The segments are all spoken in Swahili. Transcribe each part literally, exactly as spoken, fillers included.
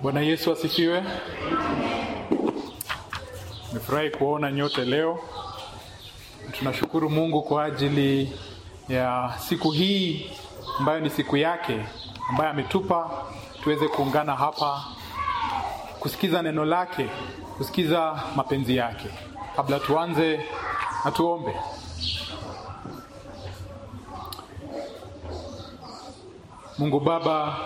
Bwana Yesu asifiwe. Nimefurahi kuona nyote leo. Tunashukuru Mungu kwa ajili ya siku hii ambayo ni siku yake, ambayo ametupa tuweze kuungana hapa kusikiza neno lake, kusikiza mapenzi yake. Kabla tuanze, na tuombe. Mungu Baba,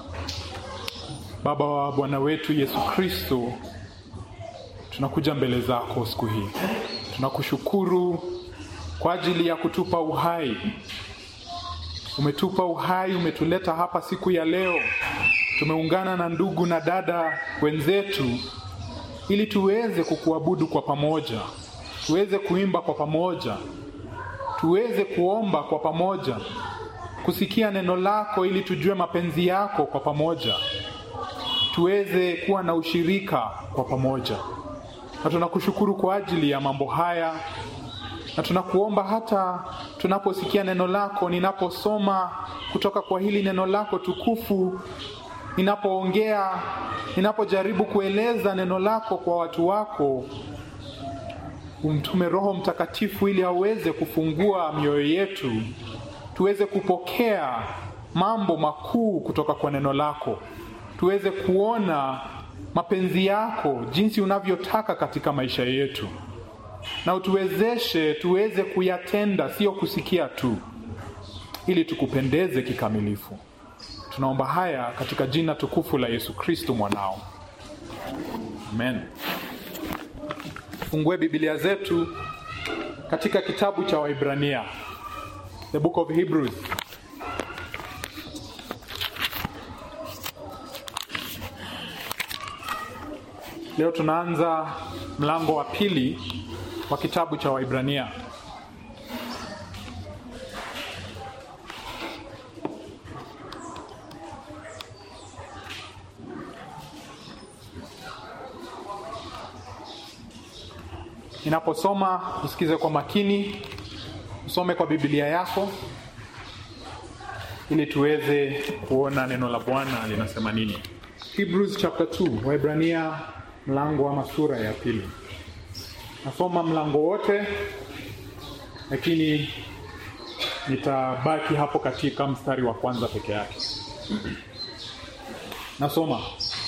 Baba wa Bwana wetu Yesu Kristo, tunakuja mbele zako siku hii. Tunakushukuru kwa ajili ya kutupa uhai. Umetupa uhai, umetuleta hapa siku ya leo. Tumeungana na ndugu na dada wenzetu ili tuweze kukuabudu kwa pamoja, tuweze kuimba kwa pamoja, tuweze kuomba kwa pamoja, kusikia neno lako ili tujue mapenzi yako kwa pamoja, tuweze kuwa na ushirika kwa pamoja. Na tunakushukuru kwa ajili ya mambo haya, na tunakuomba hata tunaposikia neno lako, ninaposoma kutoka kwa hili neno lako tukufu, ninapoongea, ninapojaribu kueleza neno lako kwa watu wako, umtume Roho Mtakatifu ili aweze kufungua mioyo yetu, tuweze kupokea mambo makuu kutoka kwa neno lako, tuweze kuona mapenzi yako jinsi unavyotaka katika maisha yetu, na utuwezeshe tuweze kuyatenda, sio kusikia tu, ili tukupendeze kikamilifu. Tunaomba haya katika jina tukufu la Yesu Kristo mwanao. Amen. Fungue Biblia zetu katika kitabu cha Waebrania, the book of Hebrews. Leo tunaanza mlango wa pili wa kitabu cha Waebrania. Ninaposoma usikize kwa makini, usome kwa Biblia yako ili tuweze kuona neno la Bwana linasema nini. Hebrews chapter two, Waebrania mlango wa sura ya pili. Nasoma mlango wote, lakini nitabaki hapo katika mstari wa kwanza peke yake. Nasoma.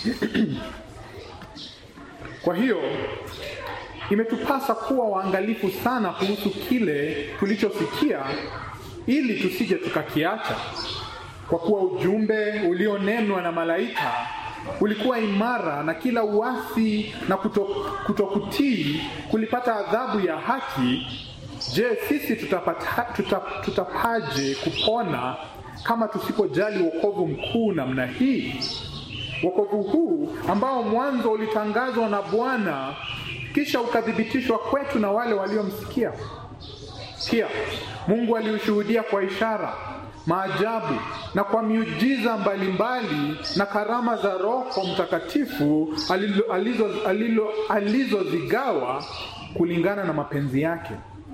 Kwa hiyo imetupasa kuwa waangalifu sana kuhusu kile tulichosikia, ili tusije tukakiacha. Kwa kuwa ujumbe ulionenwa na malaika ulikuwa imara, na kila uasi na kutokutii kulipata adhabu ya haki. Je, sisi tutapata, tutap, tutapaje kupona kama tusipojali wokovu mkuu namna hii? Wokovu huu ambao mwanzo ulitangazwa na Bwana, kisha ukadhibitishwa kwetu na wale waliomsikia. Pia Mungu aliushuhudia kwa ishara, maajabu na kwa miujiza mbalimbali na karama za Roho Mtakatifu alizozigawa alizo, alizo kulingana na mapenzi yake.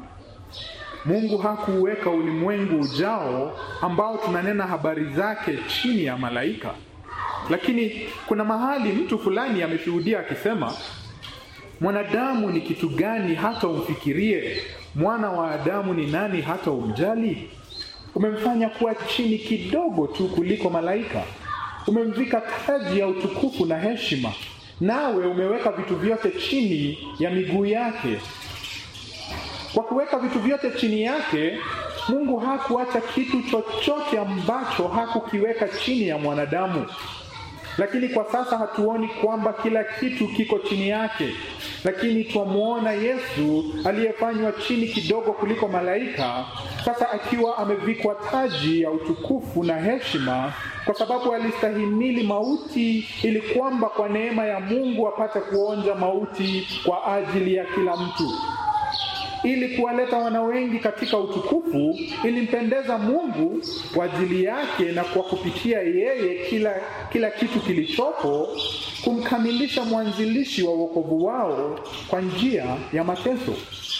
Mungu hakuweka ulimwengu ujao ambao tunanena habari zake chini ya malaika. Lakini kuna mahali mtu fulani ameshuhudia akisema, mwanadamu ni kitu gani hata umfikirie? Mwana wa Adamu ni nani hata umjali? Umemfanya kuwa chini kidogo tu kuliko malaika. Umemvika taji ya utukufu na heshima, nawe umeweka vitu vyote chini ya miguu yake. Kwa kuweka vitu vyote chini yake, Mungu hakuacha kitu chochote ambacho hakukiweka chini ya mwanadamu. Lakini kwa sasa hatuoni kwamba kila kitu kiko chini yake, lakini twamuona Yesu aliyefanywa chini kidogo kuliko malaika, sasa akiwa amevikwa taji ya utukufu na heshima, kwa sababu alistahimili mauti, ili kwamba kwa neema ya Mungu apate kuonja mauti kwa ajili ya kila mtu. Ili kuwaleta wana wengi katika utukufu, ilimpendeza Mungu kwa ajili yake na kwa kupitia yeye kila kila kitu kilichopo, kumkamilisha mwanzilishi wa wokovu wao kwa njia ya mateso.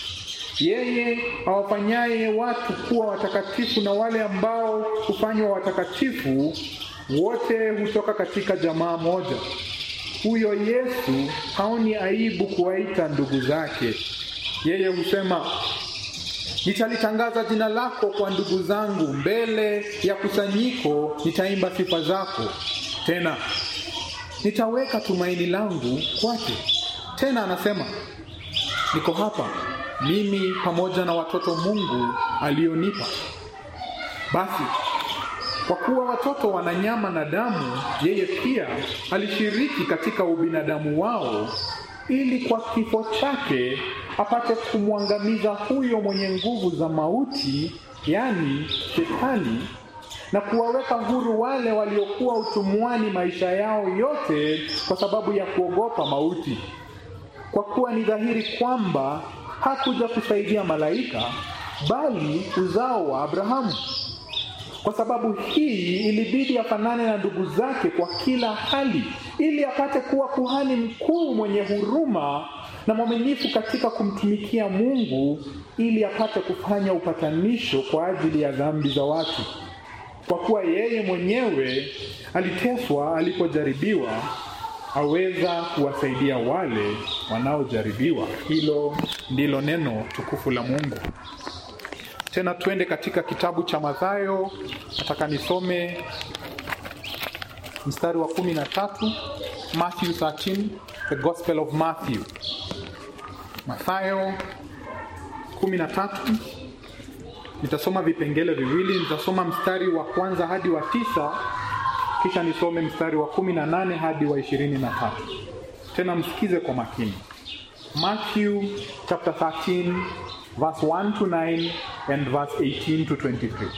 Yeye awafanyaye watu kuwa watakatifu na wale ambao hufanywa watakatifu wote hutoka katika jamaa moja. huyo Yesu haoni aibu kuwaita ndugu zake. Yeye husema, nitalitangaza jina lako kwa ndugu zangu, mbele ya kusanyiko nitaimba sifa zako. Tena nitaweka tumaini langu kwake. Tena anasema, niko hapa mimi pamoja na watoto Mungu alionipa. Basi kwa kuwa watoto wana nyama na damu, yeye pia alishiriki katika ubinadamu wao, ili kwa kifo chake apate kumwangamiza huyo mwenye nguvu za mauti, yani Shetani, na kuwaweka huru wale waliokuwa utumwani maisha yao yote kwa sababu ya kuogopa mauti. Kwa kuwa ni dhahiri kwamba hakuja kusaidia malaika, bali uzao wa Abrahamu. Kwa sababu hii ilibidi afanane na ndugu zake kwa kila hali, ili apate kuwa kuhani mkuu mwenye huruma na mwaminifu katika kumtumikia Mungu, ili apate kufanya upatanisho kwa ajili ya dhambi za watu. Kwa kuwa yeye mwenyewe aliteswa alipojaribiwa, aweza kuwasaidia wale wanaojaribiwa. Hilo ndilo neno tukufu la Mungu. Tena tuende katika kitabu cha Mathayo. Nataka nisome mstari wa kumi na tatu, Matthew thirteen, the Gospel of Matthew. Mathayo kumi na tatu. Nitasoma vipengele viwili, nitasoma mstari wa kwanza hadi wa tisa, kisha nisome mstari wa kumi na nane hadi wa ishirini na tatu. Tena msikize kwa makini. Matthew chapter thirteen, verse one to nine and verse eighteen to twenty-three.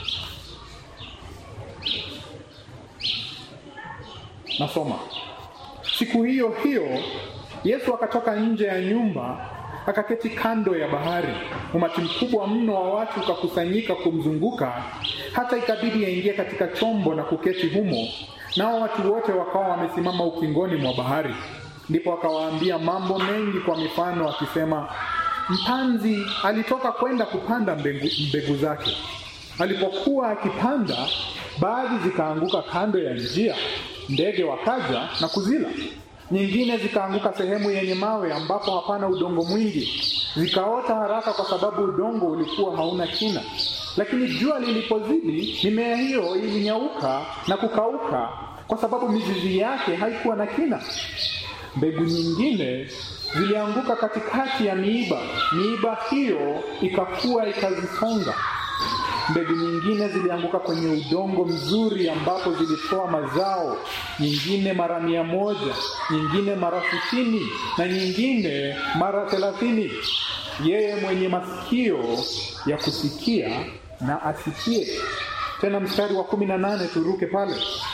Nasoma. Siku hiyo hiyo Yesu akatoka nje ya nyumba, akaketi kando ya bahari. Umati mkubwa mno wa watu ukakusanyika kumzunguka, hata ikabidi aingie katika chombo na kuketi humo, nao watu wote wakawa wamesimama ukingoni mwa bahari. Ndipo akawaambia mambo mengi kwa mifano, akisema, mpanzi alitoka kwenda kupanda mbegu, mbegu zake. Alipokuwa akipanda, baadhi zikaanguka kando ya njia, ndege wakaja na kuzila. Nyingine zikaanguka sehemu yenye mawe ambapo hapana udongo mwingi, zikaota haraka kwa sababu udongo ulikuwa hauna kina. Lakini jua lilipozidi, mimea hiyo ilinyauka na kukauka kwa sababu mizizi yake haikuwa na kina. Mbegu nyingine zilianguka katikati ya miiba, miiba hiyo ikakua ikazisonga. Mbegu nyingine zilianguka kwenye udongo mzuri ambapo zilitoa mazao, nyingine mara mia moja, nyingine mara sitini, na nyingine mara thelathini. Yeye mwenye masikio ya kusikia na asikie. Tena mstari wa kumi na nane, turuke pale.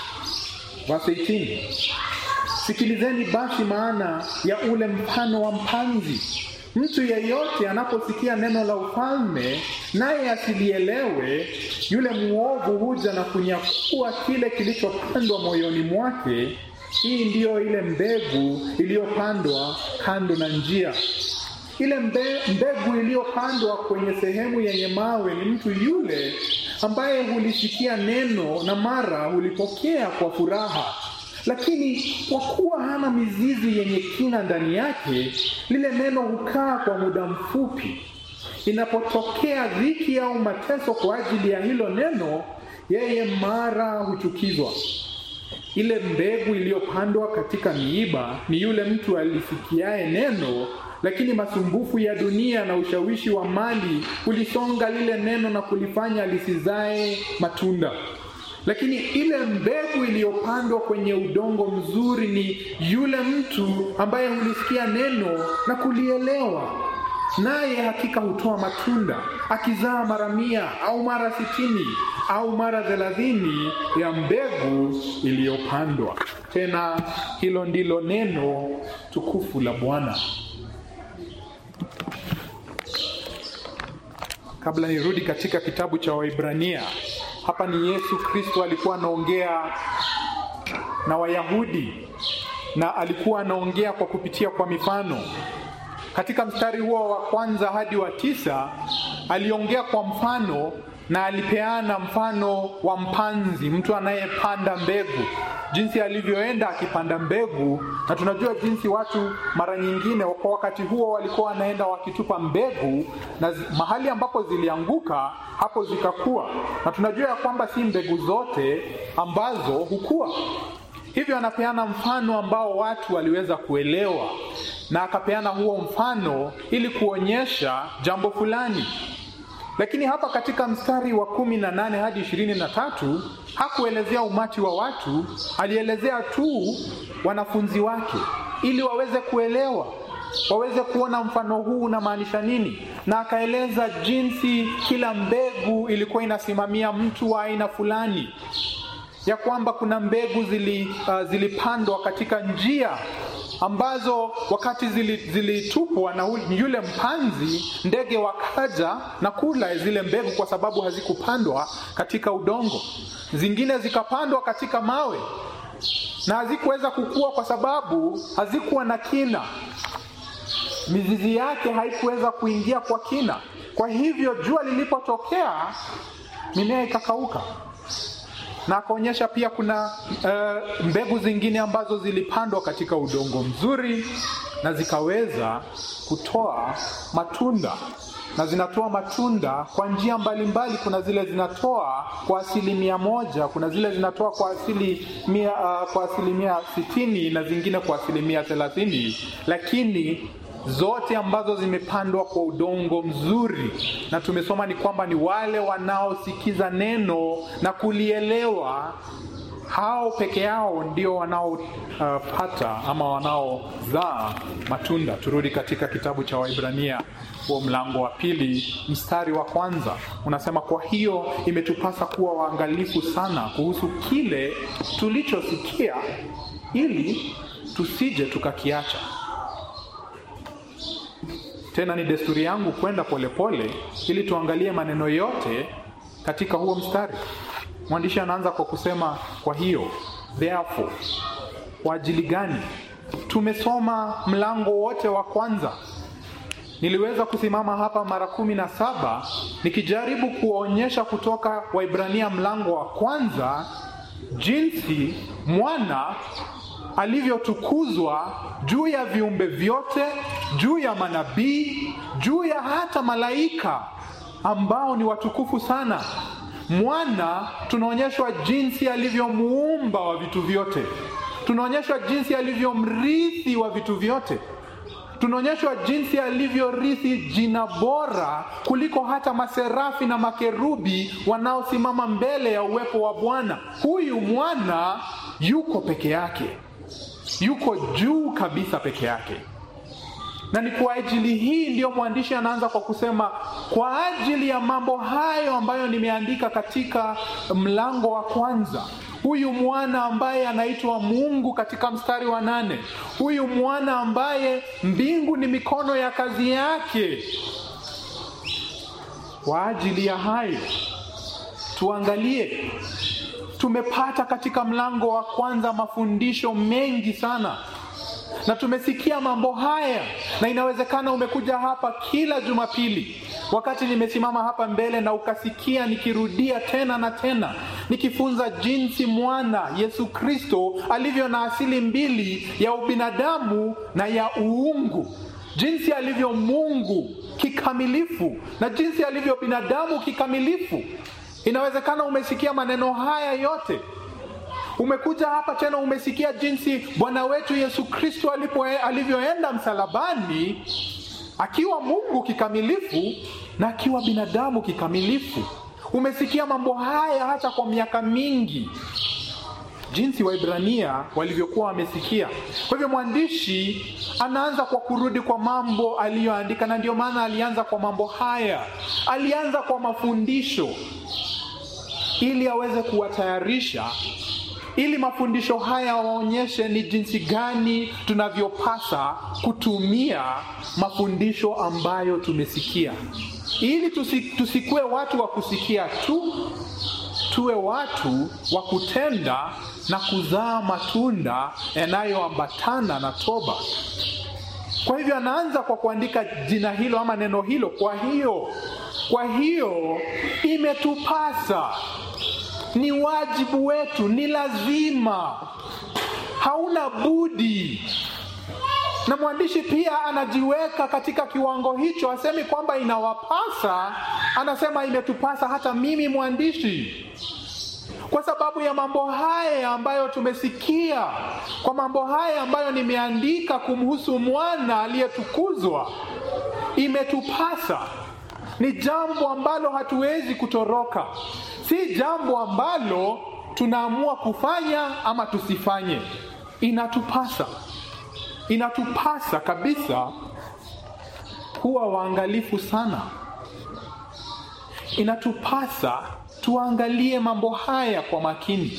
Verse eighteen. Sikilizeni basi maana ya ule mfano wa mpanzi. Mtu yeyote anaposikia neno la ufalme naye asilielewe, yule muovu huja na kunyakua kile kilichopandwa moyoni mwake. Hii ndiyo ile mbegu iliyopandwa kando na njia. Ile mbe, mbegu iliyopandwa kwenye sehemu yenye mawe ni mtu yule ambaye hulisikia neno na mara hulipokea kwa furaha. Lakini kwa kuwa hana mizizi yenye kina ndani yake, lile neno hukaa kwa muda mfupi. Inapotokea dhiki au mateso kwa ajili ya hilo neno, yeye mara huchukizwa. Ile mbegu iliyopandwa katika miiba ni yule mtu alisikiaye neno, lakini masumbufu ya dunia na ushawishi wa mali ulisonga lile neno na kulifanya lisizae matunda. Lakini ile mbegu iliyopandwa kwenye udongo mzuri ni yule mtu ambaye hulisikia neno na kulielewa, naye hakika hutoa matunda, akizaa mara mia au mara sitini au mara thelathini ya mbegu iliyopandwa. Tena hilo ndilo neno tukufu la Bwana. Kabla nirudi katika kitabu cha Waebrania, hapa ni Yesu Kristo alikuwa anaongea na Wayahudi, na alikuwa anaongea kwa kupitia kwa mifano. Katika mstari huo wa kwanza hadi wa tisa aliongea kwa mfano, na alipeana mfano wa mpanzi, mtu anayepanda mbegu. jinsi alivyoenda akipanda mbegu, na tunajua jinsi watu mara nyingine kwa wakati huo walikuwa wanaenda wakitupa mbegu, na mahali ambapo zilianguka hapo zikakua, na tunajua ya kwamba si mbegu zote ambazo hukua. Hivyo anapeana mfano ambao watu waliweza kuelewa, na akapeana huo mfano ili kuonyesha jambo fulani. Lakini hapa katika mstari wa kumi na nane hadi ishirini na tatu hakuelezea umati wa watu, alielezea tu wanafunzi wake ili waweze kuelewa, waweze kuona mfano huu unamaanisha nini. Na akaeleza jinsi kila mbegu ilikuwa inasimamia mtu wa aina fulani, ya kwamba kuna mbegu zili, uh, zilipandwa katika njia ambazo wakati zilitupwa zili na yule mpanzi, ndege wakaja na kula zile mbegu kwa sababu hazikupandwa katika udongo. Zingine zikapandwa katika mawe na hazikuweza kukua kwa sababu hazikuwa na kina, mizizi yake haikuweza kuingia kwa kina. Kwa hivyo jua lilipotokea mimea ikakauka. Na akaonyesha pia kuna uh, mbegu zingine ambazo zilipandwa katika udongo mzuri na zikaweza kutoa matunda, na zinatoa matunda kwa njia mbalimbali. Kuna zile zinatoa kwa asilimia moja, kuna zile zinatoa kwa asilimia uh, kwa asilimia sitini, na zingine kwa asilimia thelathini, lakini zote ambazo zimepandwa kwa udongo mzuri, na tumesoma ni kwamba ni wale wanaosikiza neno na kulielewa, hao peke yao ndio wanaopata uh, ama wanaozaa matunda. Turudi katika kitabu cha Waebrania, kwa mlango wa pili mstari wa kwanza unasema, kwa hiyo imetupasa kuwa waangalifu sana kuhusu kile tulichosikia, ili tusije tukakiacha. Tena ni desturi yangu kwenda polepole ili tuangalie maneno yote katika huo mstari. Mwandishi anaanza kwa kusema kwa hiyo, therefore. Kwa ajili gani? Tumesoma mlango wote wa kwanza. Niliweza kusimama hapa mara kumi na saba nikijaribu kuonyesha kutoka Waebrania mlango wa kwanza jinsi mwana alivyotukuzwa juu ya viumbe vyote, juu ya manabii, juu ya hata malaika ambao ni watukufu sana. Mwana tunaonyeshwa jinsi alivyomuumba wa vitu vyote. Tunaonyeshwa jinsi alivyomrithi wa vitu vyote. Tunaonyeshwa jinsi alivyorithi jina bora kuliko hata maserafi na makerubi wanaosimama mbele ya uwepo wa Bwana. Huyu mwana yuko peke yake, yuko juu kabisa peke yake. Na ni kwa ajili hii ndio mwandishi anaanza kwa kusema, kwa ajili ya mambo hayo ambayo nimeandika katika mlango wa kwanza, huyu mwana ambaye anaitwa Mungu katika mstari wa nane, huyu mwana ambaye mbingu ni mikono ya kazi yake, kwa ajili ya hayo tuangalie. Tumepata katika mlango wa kwanza mafundisho mengi sana, na tumesikia mambo haya, na inawezekana umekuja hapa kila Jumapili wakati nimesimama hapa mbele na ukasikia nikirudia tena na tena nikifunza jinsi mwana Yesu Kristo alivyo na asili mbili ya ubinadamu na ya uungu, jinsi alivyo Mungu kikamilifu na jinsi alivyo binadamu kikamilifu. Inawezekana umesikia maneno haya yote. Umekuja hapa tena umesikia jinsi Bwana wetu Yesu Kristo alipo alivyoenda msalabani akiwa Mungu kikamilifu na akiwa binadamu kikamilifu. Umesikia mambo haya hata kwa miaka mingi, jinsi Waebrania walivyokuwa wamesikia. Kwa hivyo mwandishi anaanza kwa kurudi kwa mambo aliyoandika, na ndio maana alianza kwa mambo haya. Alianza kwa mafundisho ili aweze kuwatayarisha, ili mafundisho haya waonyeshe ni jinsi gani tunavyopasa kutumia mafundisho ambayo tumesikia, ili tusikue watu wa kusikia tu, tuwe watu wa kutenda na kuzaa matunda yanayoambatana na toba. Kwa hivyo anaanza kwa kuandika jina hilo ama neno hilo, kwa hiyo. Kwa hiyo imetupasa. ni wajibu wetu, ni lazima, hauna budi. Na mwandishi pia anajiweka katika kiwango hicho, asemi kwamba inawapasa, anasema imetupasa hata mimi mwandishi. Kwa sababu ya mambo haya ambayo tumesikia, kwa mambo haya ambayo nimeandika kumhusu mwana aliyetukuzwa, imetupasa. Ni jambo ambalo hatuwezi kutoroka. Si jambo ambalo tunaamua kufanya ama tusifanye. Inatupasa. Inatupasa kabisa kuwa waangalifu sana. Inatupasa tuangalie mambo haya kwa makini.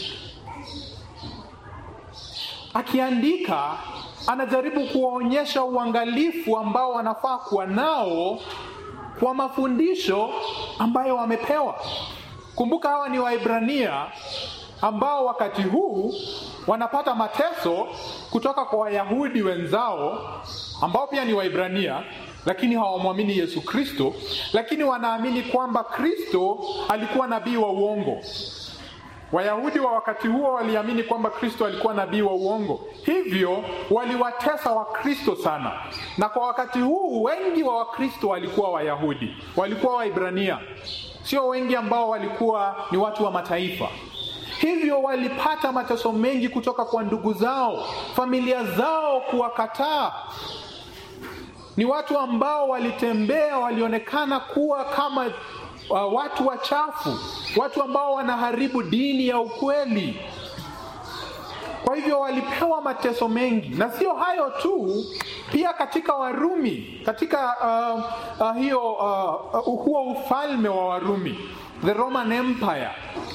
Akiandika, anajaribu kuwaonyesha uangalifu ambao wanafaa kuwa nao kwa mafundisho ambayo wamepewa. Kumbuka hawa ni Waebrania ambao wakati huu wanapata mateso kutoka kwa Wayahudi wenzao ambao pia ni Waebrania, lakini hawamwamini Yesu Kristo, lakini wanaamini kwamba Kristo alikuwa nabii wa uongo. Wayahudi wa wakati huo waliamini kwamba Kristo alikuwa nabii wa uongo. Hivyo waliwatesa Wakristo sana. Na kwa wakati huu wengi wa Wakristo walikuwa Wayahudi, walikuwa Waebrania. Sio wengi ambao walikuwa ni watu wa mataifa. Hivyo walipata mateso mengi kutoka kwa ndugu zao, familia zao kuwakataa. Ni watu ambao walitembea, walionekana kuwa kama uh, watu wachafu, watu ambao wanaharibu dini ya ukweli. Kwa hivyo walipewa mateso mengi. Na sio hayo tu, pia katika Warumi, katika uh, uh, hiyo uh, uh, huo ufalme wa Warumi, the Roman Empire,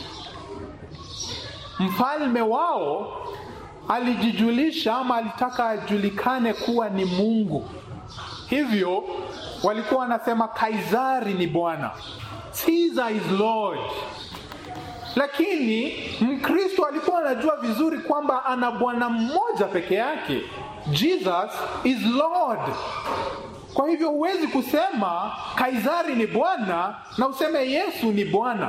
mfalme wao alijijulisha ama alitaka ajulikane kuwa ni Mungu. Hivyo walikuwa wanasema Kaisari ni Bwana, Caesar is Lord. Lakini Mkristo alikuwa anajua vizuri kwamba ana Bwana mmoja peke yake, Jesus is Lord. Kwa hivyo huwezi kusema Kaisari ni Bwana na useme Yesu ni Bwana.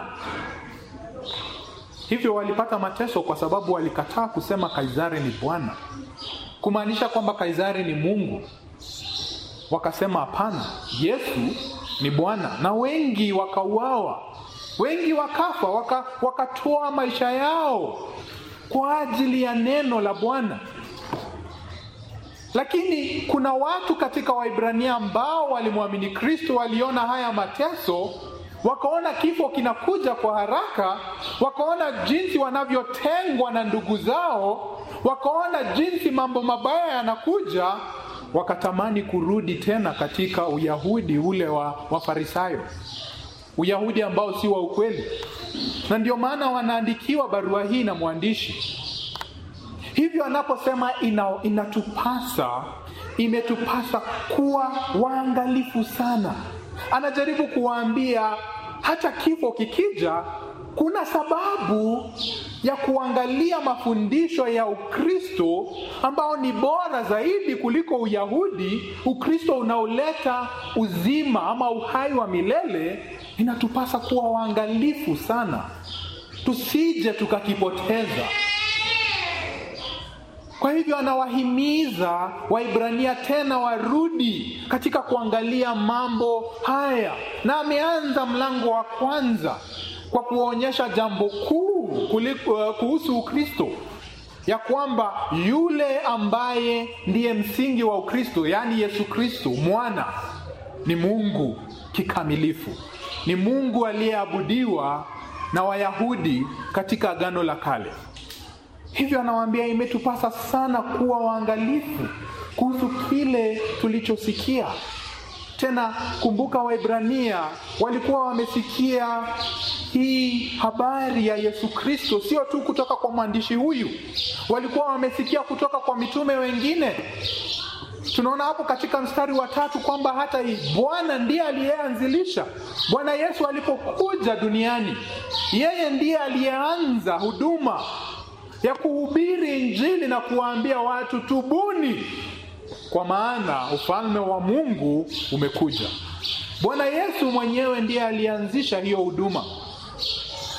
Hivyo walipata mateso kwa sababu walikataa kusema Kaisari ni Bwana, kumaanisha kwamba Kaisari ni Mungu. Wakasema hapana, Yesu ni Bwana. Na wengi wakauawa, wengi wakafa, waka, wakatoa maisha yao kwa ajili ya neno la Bwana. Lakini kuna watu katika Waebrania ambao walimwamini Kristo, waliona haya mateso, wakaona kifo kinakuja kwa haraka, wakaona jinsi wanavyotengwa na ndugu zao, wakaona jinsi mambo mabaya yanakuja, wakatamani kurudi tena katika Uyahudi ule wa Wafarisayo, Uyahudi ambao si wa ukweli. Na ndio maana wanaandikiwa barua hii na mwandishi. Hivyo anaposema ina, inatupasa, imetupasa kuwa waangalifu sana, anajaribu kuwaambia hata kifo kikija, kuna sababu ya kuangalia mafundisho ya Ukristo ambao ni bora zaidi kuliko Uyahudi, Ukristo unaoleta uzima ama uhai wa milele. Inatupasa kuwa waangalifu sana, tusije tukakipoteza. Kwa hivyo anawahimiza Waebrania tena warudi katika kuangalia mambo haya. Na ameanza mlango wa kwanza kwa kuonyesha jambo kuu kuhusu Ukristo, ya kwamba yule ambaye ndiye msingi wa Ukristo, yani Yesu Kristo mwana, ni Mungu kikamilifu. Ni Mungu aliyeabudiwa na Wayahudi katika Agano la Kale. Hivyo anawaambia imetupasa sana kuwa waangalifu kuhusu kile tulichosikia. Tena kumbuka, Waebrania walikuwa wamesikia hii habari ya Yesu Kristo sio tu kutoka kwa mwandishi huyu, walikuwa wamesikia kutoka kwa mitume wengine. Tunaona hapo katika mstari wa tatu kwamba hata Bwana ndiye aliyeanzilisha. Bwana Yesu alipokuja duniani, yeye ndiye aliyeanza huduma ya kuhubiri Injili na kuwaambia watu tubuni, kwa maana ufalme wa Mungu umekuja. Bwana Yesu mwenyewe ndiye alianzisha hiyo huduma.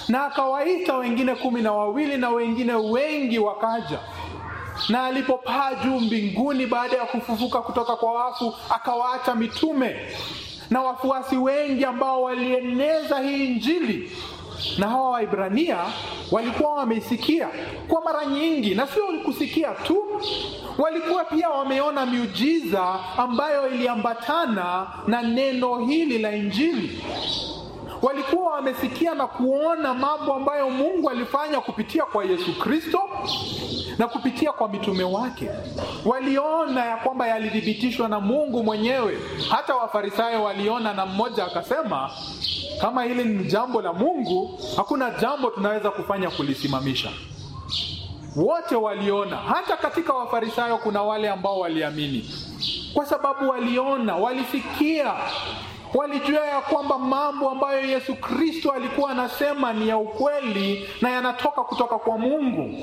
na akawaita wengine kumi na wawili na wengine wengi wakaja. Na alipopaa juu mbinguni baada ya kufufuka kutoka kwa wafu, akawaacha mitume na wafuasi wengi ambao walieneza hii Injili. Na hawa Waibrania walikuwa wamesikia kwa mara nyingi, na sio kusikia tu, walikuwa pia wameona miujiza ambayo iliambatana na neno hili la Injili. Walikuwa wamesikia na kuona mambo ambayo Mungu alifanya kupitia kwa Yesu Kristo na kupitia kwa mitume wake. Waliona ya kwamba yalithibitishwa na Mungu mwenyewe. Hata Wafarisayo waliona, na mmoja akasema, kama hili ni jambo la Mungu, hakuna jambo tunaweza kufanya kulisimamisha. Wote waliona. Hata katika Wafarisayo kuna wale ambao waliamini, kwa sababu waliona, walisikia, walijua ya kwamba mambo ambayo Yesu Kristo alikuwa anasema ni ya ukweli na yanatoka kutoka kwa Mungu.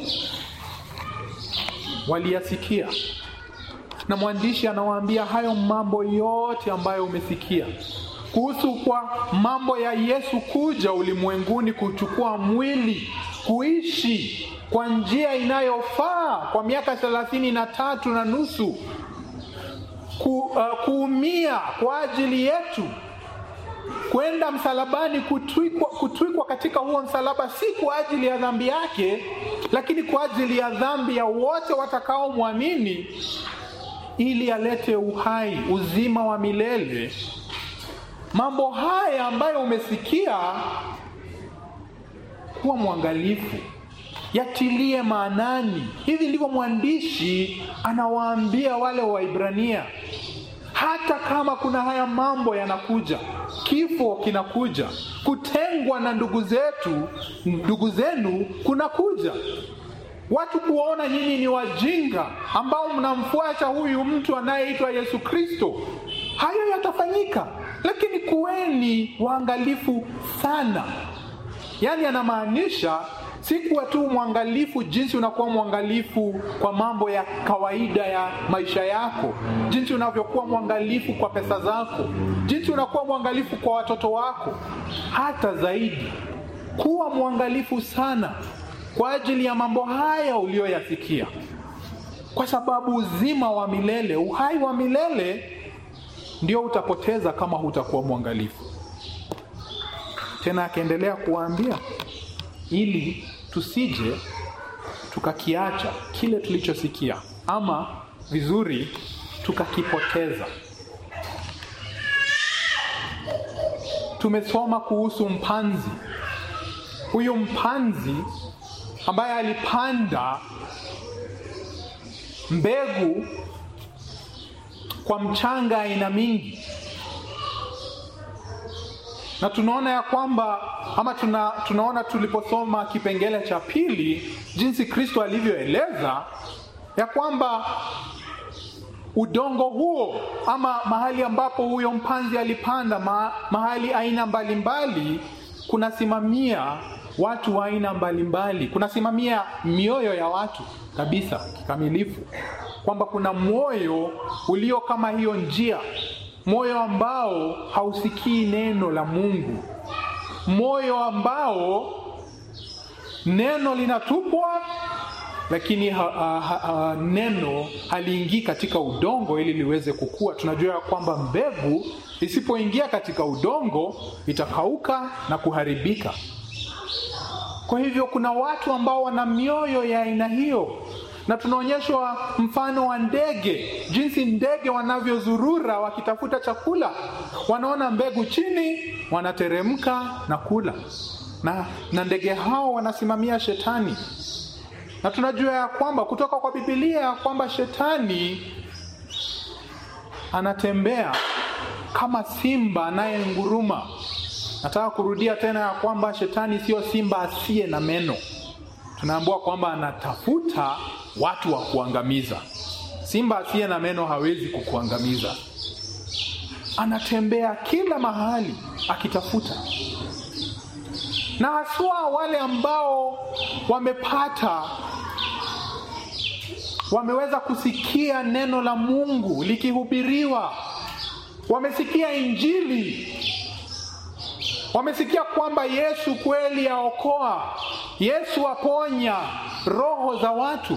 Waliyasikia. Na mwandishi anawaambia hayo mambo yote ambayo umesikia kuhusu kwa mambo ya Yesu kuja ulimwenguni, kuchukua mwili, kuishi kwa njia inayofaa kwa miaka thelathini na tatu na nusu, ku, uh, kuumia kwa ajili yetu, kwenda msalabani, kutwikwa, kutwikwa katika huo msalaba, si kwa ajili ya dhambi yake, lakini kwa ajili ya dhambi ya wote watakao muamini, ili alete uhai, uzima wa milele. Mambo haya ambayo umesikia, kuwa mwangalifu, yatilie maanani. Hivi ndivyo mwandishi anawaambia wale Waibrania. Hata kama kuna haya mambo yanakuja, kifo kinakuja, kutengwa na ndugu zetu, ndugu zenu kunakuja, watu kuona nyinyi ni wajinga ambao mnamfuata huyu mtu anayeitwa Yesu Kristo, hayo yatafanyika. Lakini kuweni waangalifu sana. Yaani anamaanisha si kuwa tu mwangalifu jinsi unakuwa mwangalifu kwa mambo ya kawaida ya maisha yako, jinsi unavyokuwa mwangalifu kwa pesa zako, jinsi unakuwa mwangalifu kwa watoto wako. Hata zaidi, kuwa mwangalifu sana kwa ajili ya mambo haya uliyoyasikia, kwa sababu uzima wa milele, uhai wa milele, ndio utapoteza kama hutakuwa mwangalifu. Tena akaendelea kuwaambia, ili tusije tukakiacha kile tulichosikia, ama vizuri tukakipoteza. Tumesoma kuhusu mpanzi. Huyu mpanzi ambaye alipanda mbegu kwa mchanga aina mingi. Na tunaona ya kwamba, ama tuna, tunaona tuliposoma kipengele cha pili, jinsi Kristo alivyoeleza ya kwamba udongo huo, ama mahali ambapo huyo mpanzi alipanda, ma, mahali aina mbalimbali, kunasimamia watu wa aina mbalimbali, kunasimamia mioyo ya watu kabisa kikamilifu. Kwamba kuna moyo ulio kama hiyo njia, moyo ambao hausikii neno la Mungu, moyo ambao neno linatupwa lakini ha, ha, ha, neno haliingii katika udongo ili liweze kukua. Tunajua kwamba mbegu isipoingia katika udongo itakauka na kuharibika. Kwa hivyo kuna watu ambao wana mioyo ya aina hiyo. Na tunaonyeshwa mfano wa ndege, jinsi ndege wanavyozurura wakitafuta chakula. Wanaona mbegu chini, wanateremka na kula. Na, na ndege hao wanasimamia shetani. Na tunajua ya kwamba kutoka kwa Biblia ya kwamba shetani anatembea kama simba anayenguruma. Nataka kurudia tena ya kwamba shetani sio simba asiye na meno. Tunaambiwa kwamba anatafuta watu wa kuangamiza. Simba asiye na meno hawezi kukuangamiza. Anatembea kila mahali akitafuta. Na haswa wale ambao wamepata, wameweza kusikia neno la Mungu likihubiriwa, wamesikia Injili, Wamesikia kwamba Yesu kweli aokoa, Yesu aponya roho za watu.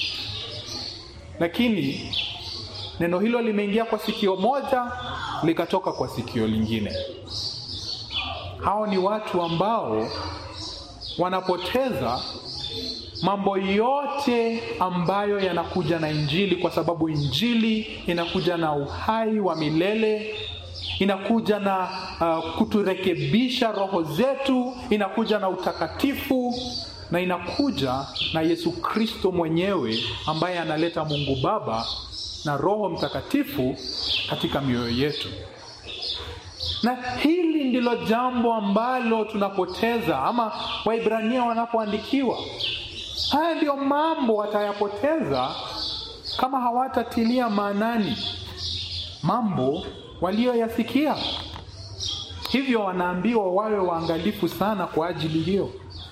Lakini neno hilo limeingia kwa sikio moja, likatoka kwa sikio lingine. Hao ni watu ambao wanapoteza mambo yote ambayo yanakuja na Injili, kwa sababu Injili inakuja na uhai wa milele, inakuja na uh, kuturekebisha roho zetu, inakuja na utakatifu, na inakuja na Yesu Kristo mwenyewe ambaye analeta Mungu Baba na Roho Mtakatifu katika mioyo yetu. Na hili ndilo jambo ambalo tunapoteza, ama Waibrania wanapoandikiwa. Haya ndio mambo watayapoteza kama hawatatilia maanani mambo walioyasikia. Hivyo wanaambiwa wawe waangalifu sana kwa ajili hiyo.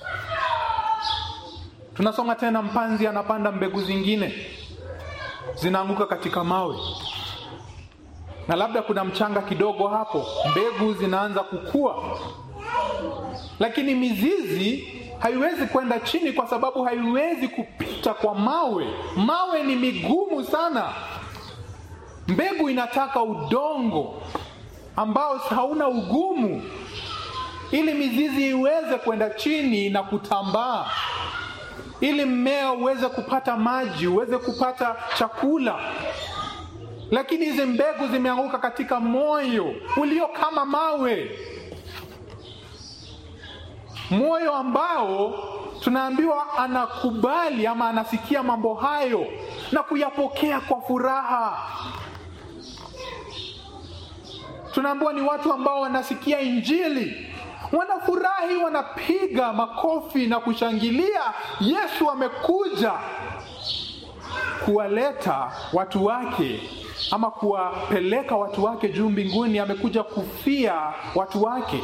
Tunasonga tena, mpanzi anapanda mbegu zingine, zinaanguka katika mawe. Na labda kuna mchanga kidogo hapo, mbegu zinaanza kukua. Lakini mizizi haiwezi kwenda chini kwa sababu haiwezi kupita kwa mawe. Mawe ni migumu sana. Mbegu inataka udongo ambao hauna ugumu ili mizizi iweze kwenda chini na kutambaa, ili mmea uweze kupata maji, uweze kupata chakula. Lakini hizi mbegu zimeanguka katika moyo ulio kama mawe. Moyo ambao tunaambiwa anakubali ama anasikia mambo hayo na kuyapokea kwa furaha. Tunaambiwa ni watu ambao wanasikia Injili, wanafurahi, wanapiga makofi na kushangilia. Yesu amekuja kuwaleta watu wake ama kuwapeleka watu wake juu mbinguni, amekuja kufia watu wake.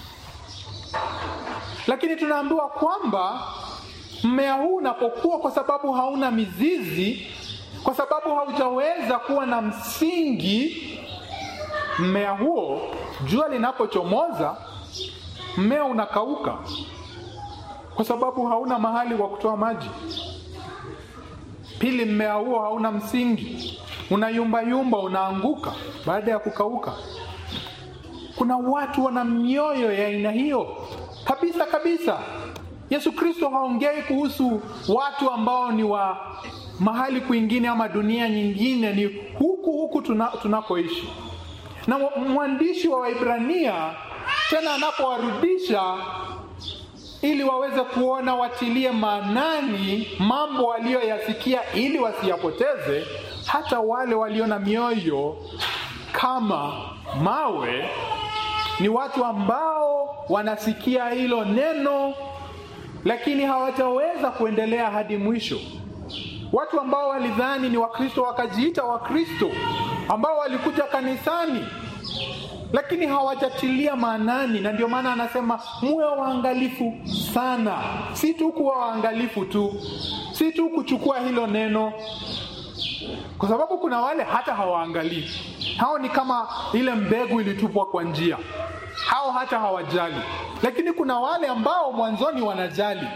Lakini tunaambiwa kwamba mmea huu unapokuwa, kwa sababu hauna mizizi, kwa sababu haujaweza kuwa na msingi, mmea huo jua linapochomoza, mmea unakauka kwa sababu hauna mahali wa kutoa maji. Pili, mmea huo hauna msingi, unayumba yumba, unaanguka baada ya kukauka. Kuna watu wana mioyo ya aina hiyo kabisa kabisa. Yesu Kristo haongei kuhusu watu ambao ni wa mahali kwingine ama dunia nyingine, ni huku huku tuna, tunakoishi. Na mwandishi wa Waibrania tena anapowarudisha ili waweze kuona, watilie maanani mambo walioyasikia ili wasiyapoteze, hata wale walio na mioyo kama mawe ni watu ambao wanasikia hilo neno lakini hawataweza kuendelea hadi mwisho. Watu ambao walidhani ni Wakristo wakajiita Wakristo, ambao walikuja kanisani lakini hawajatilia maanani. Na ndio maana anasema muwe waangalifu sana. Si tu kuwa waangalifu tu, si tu kuchukua hilo neno, kwa sababu kuna wale hata hawaangalii. Hao ni kama ile mbegu ilitupwa kwa njia, hao hata hawajali. Lakini kuna wale ambao mwanzoni wanajali,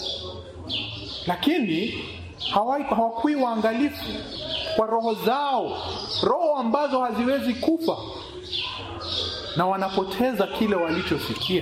lakini hawakui waangalifu kwa roho zao, roho ambazo haziwezi kufa, na wanapoteza kile walichosikia.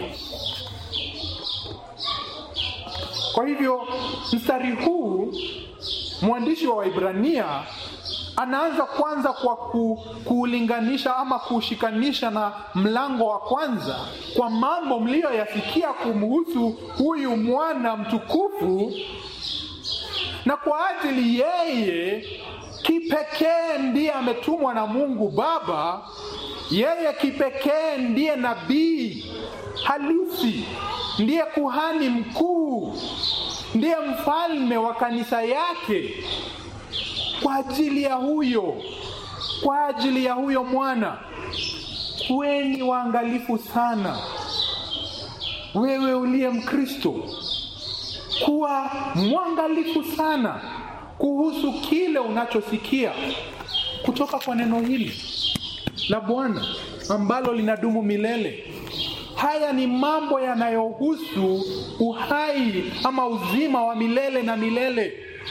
Kwa hivyo mstari huu mwandishi wa Waibrania anaanza kwanza kwa ku, kuulinganisha ama kushikanisha na mlango wa kwanza kwa mambo mlioyasikia kumhusu huyu mwana mtukufu, na kwa ajili yeye kipekee ndiye ametumwa na Mungu Baba. Yeye kipekee ndiye nabii halisi, ndiye kuhani mkuu, ndiye mfalme wa kanisa yake. Kwa ajili ya huyo, kwa ajili ya huyo mwana, kuweni waangalifu sana. Wewe uliye Mkristo, kuwa mwangalifu sana kuhusu kile unachosikia kutoka kwa neno hili la Bwana ambalo linadumu milele. Haya ni mambo yanayohusu uhai ama uzima wa milele na milele.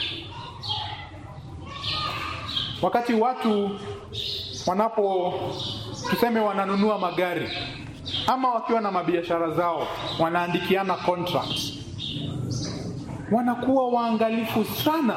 Wakati watu wanapo tuseme wananunua magari ama wakiwa na mabiashara zao, wanaandikiana contracts, wanakuwa waangalifu sana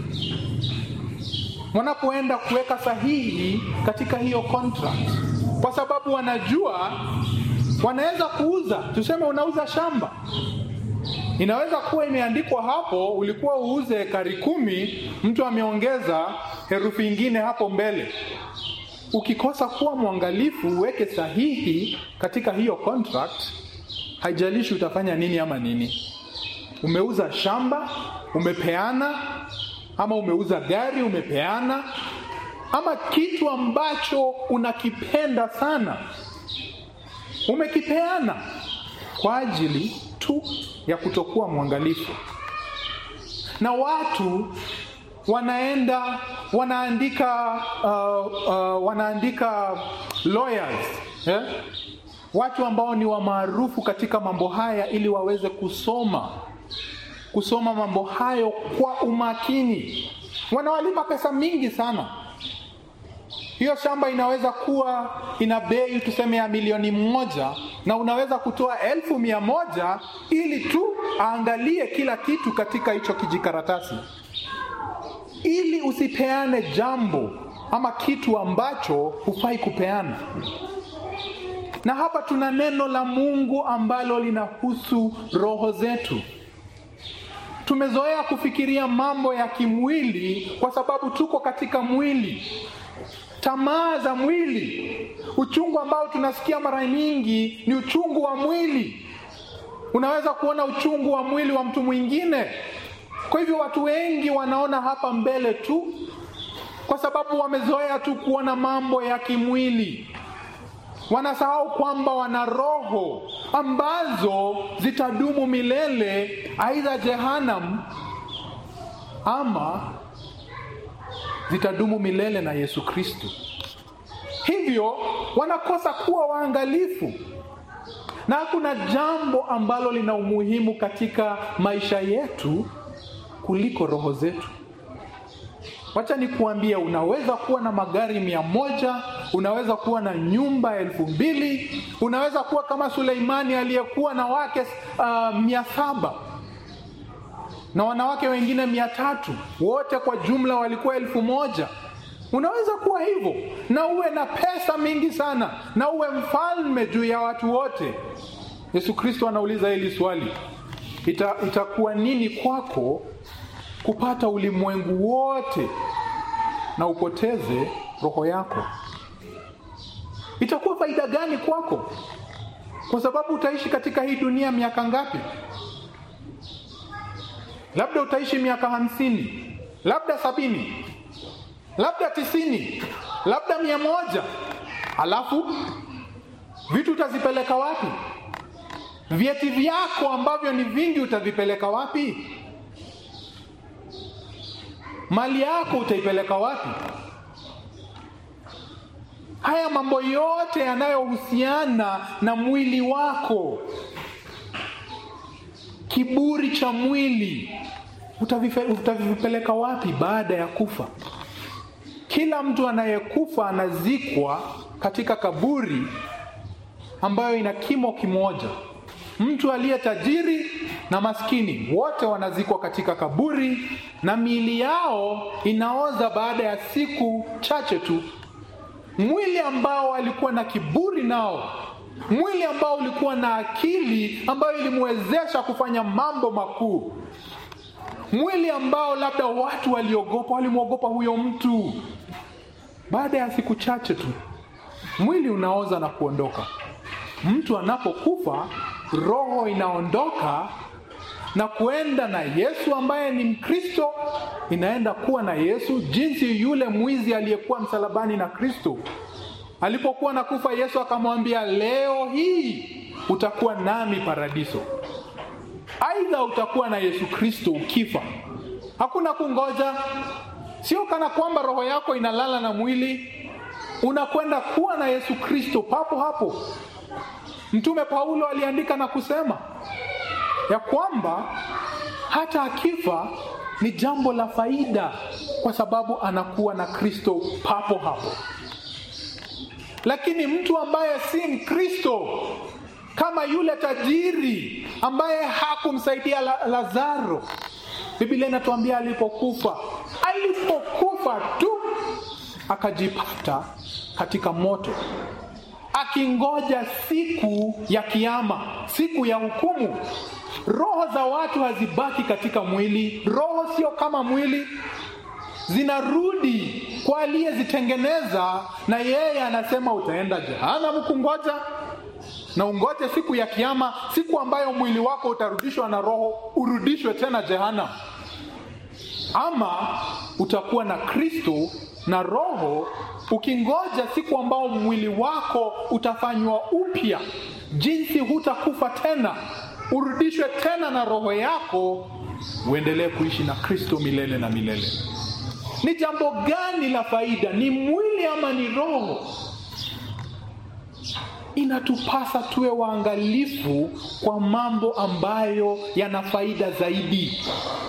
wanapoenda kuweka sahihi katika hiyo contract, kwa sababu wanajua wanaweza kuuza. Tuseme unauza shamba, inaweza kuwa imeandikwa hapo ulikuwa uuze ekari kumi, mtu ameongeza herufi nyingine hapo mbele. Ukikosa kuwa mwangalifu uweke sahihi katika hiyo contract, haijalishi utafanya nini ama nini. Umeuza shamba, umepeana, ama umeuza gari, umepeana, ama kitu ambacho unakipenda sana, umekipeana kwa ajili tu ya kutokuwa mwangalifu. Na watu wanaenda wanaandika uh, uh, wanaandika lawyers, eh? Watu ambao ni wa maarufu katika mambo haya, ili waweze kusoma kusoma mambo hayo kwa umakini. Wanawalipa pesa mingi sana. Hiyo shamba inaweza kuwa ina bei tuseme ya milioni moja, na unaweza kutoa elfu mia moja ili tu aangalie kila kitu katika hicho kijikaratasi, ili usipeane jambo ama kitu ambacho hufai kupeana. Na hapa tuna neno la Mungu ambalo linahusu roho zetu. Tumezoea kufikiria mambo ya kimwili kwa sababu tuko katika mwili. Tamaa za mwili, uchungu ambao tunasikia mara nyingi ni uchungu wa mwili. Unaweza kuona uchungu wa mwili wa mtu mwingine. Kwa hivyo watu wengi wanaona hapa mbele tu, kwa sababu wamezoea tu kuona mambo ya kimwili. Wanasahau kwamba wana roho ambazo zitadumu milele, aidha Jehanamu ama zitadumu milele na Yesu Kristo. Hivyo wanakosa kuwa waangalifu. Na hakuna jambo ambalo lina umuhimu katika maisha yetu kuliko roho zetu. Wacha nikuambie, unaweza kuwa na magari mia moja, unaweza kuwa na nyumba elfu mbili, unaweza kuwa kama Suleimani aliyekuwa na wake uh, mia saba na wanawake wengine mia tatu, wote kwa jumla walikuwa elfu moja. Unaweza kuwa hivyo na uwe na pesa mingi sana na uwe mfalme juu ya watu wote. Yesu Kristo anauliza hili swali: Ita, itakuwa nini kwako kupata ulimwengu wote na upoteze roho yako? Itakuwa faida gani kwako? Kwa sababu utaishi katika hii dunia miaka ngapi? Labda utaishi miaka hamsini, labda sabini, labda tisini, labda mia moja. Alafu vitu utazipeleka wapi? Vyeti vyako ambavyo ni vingi utavipeleka wapi? Mali yako utaipeleka wapi? Haya mambo yote yanayohusiana na mwili wako, kiburi cha mwili, utavipeleka wapi baada ya kufa? Kila mtu anayekufa anazikwa katika kaburi ambayo ina kimo kimoja. Mtu aliye tajiri na maskini wote wanazikwa katika kaburi, na miili yao inaoza baada ya siku chache tu. Mwili ambao walikuwa na kiburi nao, mwili ambao ulikuwa na akili ambayo ilimwezesha kufanya mambo makuu, mwili ambao labda watu waliogopa, walimwogopa huyo mtu, baada ya siku chache tu mwili unaoza na kuondoka. Mtu anapokufa, roho inaondoka na kuenda na Yesu ambaye ni Mkristo, inaenda kuwa na Yesu, jinsi yule mwizi aliyekuwa msalabani na Kristo. Alipokuwa nakufa, Yesu akamwambia, leo hii utakuwa nami paradiso. Aidha utakuwa na Yesu Kristo ukifa. Hakuna kungoja. Sio kana kwamba roho yako inalala na mwili. Unakwenda kuwa na Yesu Kristo papo hapo. Mtume Paulo aliandika na kusema ya kwamba hata akifa ni jambo la faida, kwa sababu anakuwa na Kristo papo hapo. Lakini mtu ambaye si Mkristo, kama yule tajiri ambaye hakumsaidia Lazaro, Biblia inatuambia alipokufa, alipokufa tu akajipata katika moto, akingoja siku ya kiyama, siku ya hukumu. Roho za watu hazibaki katika mwili. Roho sio kama mwili, zinarudi kwa aliyezitengeneza, na yeye anasema utaenda jehanamu kungoja, na ungoje siku ya kiyama, siku ambayo mwili wako utarudishwa na roho urudishwe tena jehanamu. Ama utakuwa na Kristo na roho ukingoja siku ambao mwili wako utafanywa upya, jinsi hutakufa tena, urudishwe tena na roho yako, uendelee kuishi na Kristo milele na milele. Ni jambo gani la faida? Ni mwili ama ni roho? Inatupasa tuwe waangalifu kwa mambo ambayo yana faida zaidi.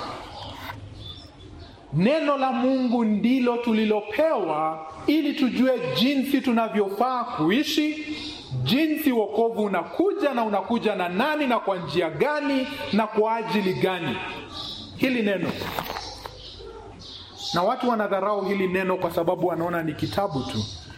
Neno la Mungu ndilo tulilopewa ili tujue jinsi tunavyofaa kuishi, jinsi wokovu unakuja na unakuja na nani na kwa njia gani na kwa ajili gani. Hili neno. Na watu wanadharau hili neno kwa sababu wanaona ni kitabu tu.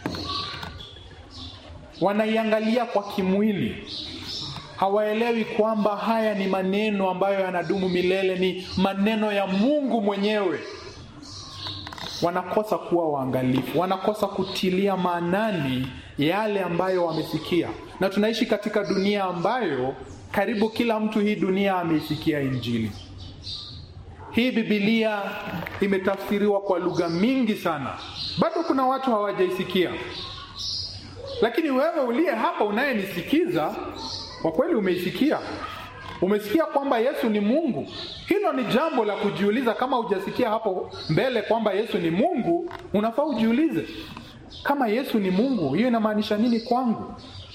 Wanaiangalia kwa kimwili. Hawaelewi kwamba haya ni maneno ambayo yanadumu milele, ni maneno ya Mungu mwenyewe. Wanakosa kuwa waangalifu, wanakosa kutilia maanani yale ambayo wamesikia. Na tunaishi katika dunia ambayo karibu kila mtu hii dunia ameisikia Injili. Hii Biblia imetafsiriwa kwa lugha mingi sana. Bado kuna watu hawajaisikia. Lakini wewe uliye hapa unayenisikiza, kwa kweli umeisikia. Umesikia kwamba Yesu ni Mungu. Hilo ni jambo la kujiuliza. Kama hujasikia hapo mbele kwamba Yesu ni Mungu, unafaa ujiulize, kama Yesu ni Mungu, hiyo inamaanisha nini kwangu?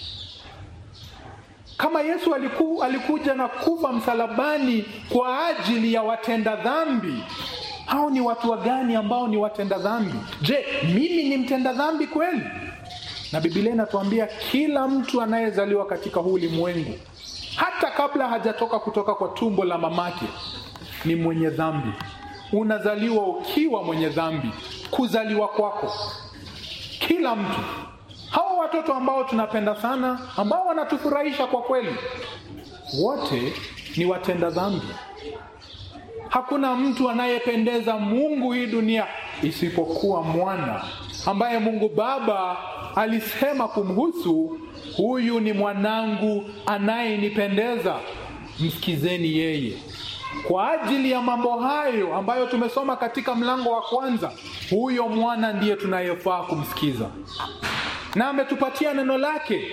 Kama Yesu aliku, alikuja na kufa msalabani kwa ajili ya watenda dhambi, hao ni watu wa gani ambao ni watenda dhambi? Je, mimi ni mtenda dhambi kweli? Na Biblia inatuambia kila mtu anayezaliwa katika huu ulimwengu, hata kabla hajatoka kutoka kwa tumbo la mamake, ni mwenye dhambi. Unazaliwa ukiwa mwenye dhambi, kuzaliwa kwako. Kila mtu. Hawa watoto ambao tunapenda sana, ambao wanatufurahisha kwa kweli, wote ni watenda dhambi. Hakuna mtu anayependeza Mungu hii dunia isipokuwa mwana, ambaye Mungu Baba alisema kumhusu, huyu ni mwanangu anayenipendeza, msikizeni yeye. Kwa ajili ya mambo hayo ambayo tumesoma katika mlango wa kwanza, huyo mwana ndiye tunayefaa kumsikiza. Na ametupatia neno lake.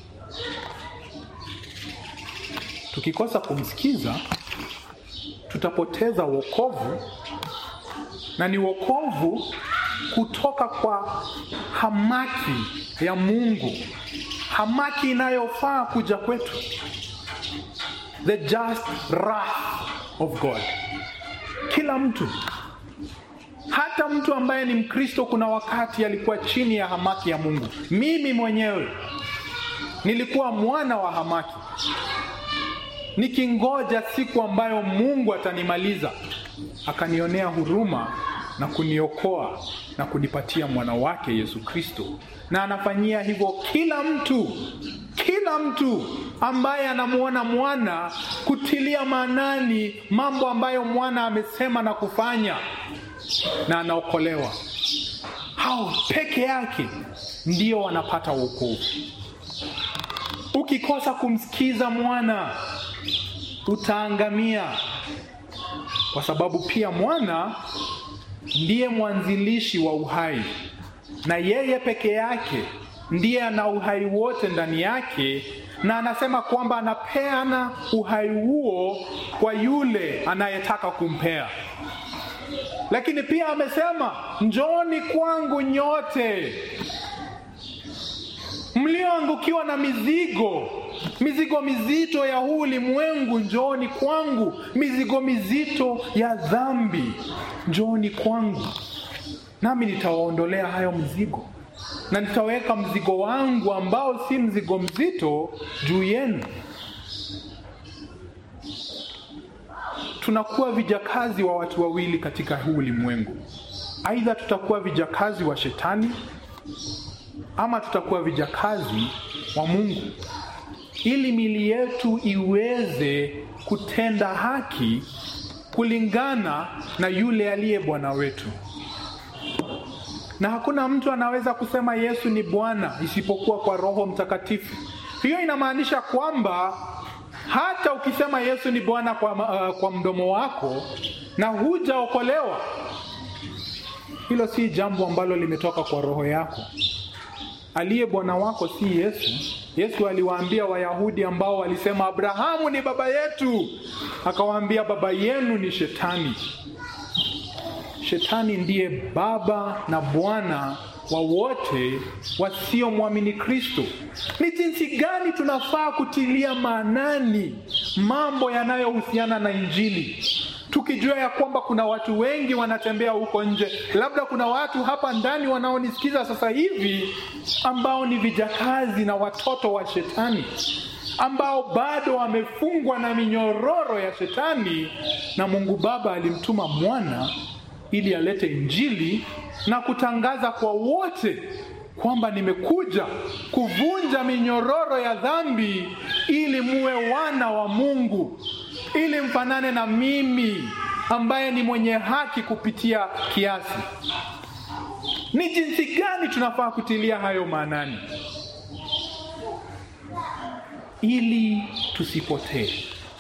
Tukikosa kumsikiza, tutapoteza wokovu, na ni wokovu kutoka kwa hamaki ya Mungu, hamaki inayofaa kuja kwetu, the just wrath of God. Kila mtu, hata mtu ambaye ni Mkristo, kuna wakati alikuwa chini ya hamaki ya Mungu. Mimi mwenyewe nilikuwa mwana wa hamaki, nikingoja siku ambayo Mungu atanimaliza, akanionea huruma na kuniokoa na kunipatia mwana wake Yesu Kristo. Na anafanyia hivyo kila mtu, kila mtu ambaye anamuona mwana, kutilia maanani mambo ambayo mwana amesema na kufanya, na anaokolewa. Hao peke yake ndio wanapata wokovu. Ukikosa kumsikiza mwana, utaangamia. Kwa sababu pia mwana ndiye mwanzilishi wa uhai, na yeye peke yake ndiye ana uhai wote ndani yake, na anasema kwamba anapeana uhai huo kwa yule anayetaka kumpea. Lakini pia amesema, njooni kwangu nyote mlioangukiwa na mizigo, mizigo mizito ya huu ulimwengu, njooni kwangu. Mizigo mizito ya dhambi, njooni kwangu, nami nitawaondolea hayo mzigo, na nitaweka mzigo wangu ambao si mzigo mzito juu yenu. Tunakuwa vijakazi wa watu wawili katika huu ulimwengu. Aidha tutakuwa vijakazi wa shetani, ama tutakuwa vijakazi wa Mungu, ili mili yetu iweze kutenda haki kulingana na yule aliye Bwana wetu. Na hakuna mtu anaweza kusema Yesu ni Bwana isipokuwa kwa Roho Mtakatifu. Hiyo inamaanisha kwamba hata ukisema Yesu ni Bwana kwa, uh, kwa mdomo wako na hujaokolewa, hilo si jambo ambalo limetoka kwa roho yako. Aliye Bwana wako si Yesu. Yesu aliwaambia Wayahudi ambao walisema Abrahamu ni baba yetu, akawaambia baba yenu ni Shetani. Shetani ndiye baba na bwana wa wote wasiomwamini Kristo. Ni jinsi gani tunafaa kutilia maanani mambo yanayohusiana na Injili, tukijua ya kwamba kuna watu wengi wanatembea huko nje. Labda kuna watu hapa ndani wanaonisikiza sasa hivi ambao ni vijakazi na watoto wa Shetani, ambao bado wamefungwa na minyororo ya Shetani, na Mungu Baba alimtuma mwana ili alete Injili na kutangaza kwa wote kwamba nimekuja kuvunja minyororo ya dhambi ili muwe wana wa Mungu, ili mfanane na mimi ambaye ni mwenye haki kupitia kiasi. Ni jinsi gani tunafaa kutilia hayo maanani ili tusipotee?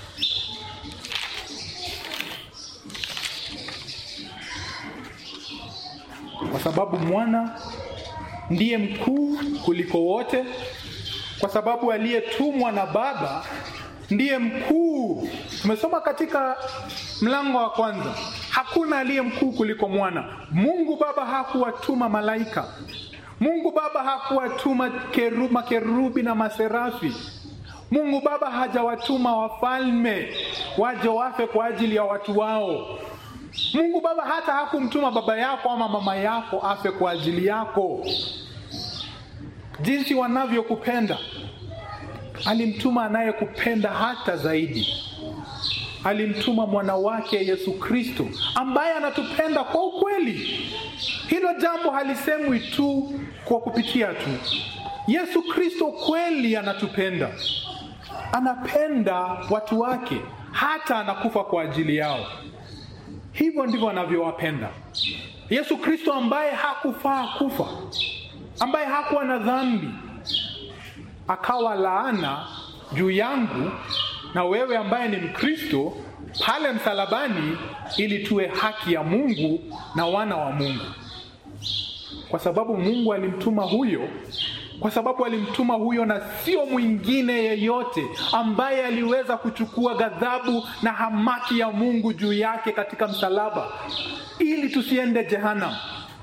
Kwa sababu mwana ndiye mkuu kuliko wote, kwa sababu aliyetumwa na Baba ndiye mkuu. Tumesoma katika mlango wa kwanza, hakuna aliye mkuu kuliko mwana. Mungu Baba hakuwatuma malaika. Mungu Baba hakuwatuma kerubi, makerubi na maserafi. Mungu Baba hajawatuma wafalme waje wafe kwa ajili ya watu wao. Mungu Baba hata hakumtuma baba yako ama mama yako afe kwa ajili yako. Jinsi wanavyokupenda, alimtuma anayekupenda hata zaidi. Alimtuma mwana wake Yesu Kristo ambaye anatupenda kwa ukweli. Hilo jambo halisemwi tu kwa kupitia tu. Yesu Kristo kweli anatupenda. Anapenda watu wake hata anakufa kwa ajili yao. Hivyo ndivyo anavyowapenda. Yesu Kristo ambaye hakufaa kufa, ambaye hakuwa na dhambi, akawa laana juu yangu na wewe ambaye ni Mkristo pale msalabani, ili tuwe haki ya Mungu na wana wa Mungu. Kwa sababu Mungu alimtuma huyo, kwa sababu alimtuma huyo na sio mwingine yeyote ambaye aliweza kuchukua ghadhabu na hamaki ya Mungu juu yake katika msalaba, ili tusiende jehanamu.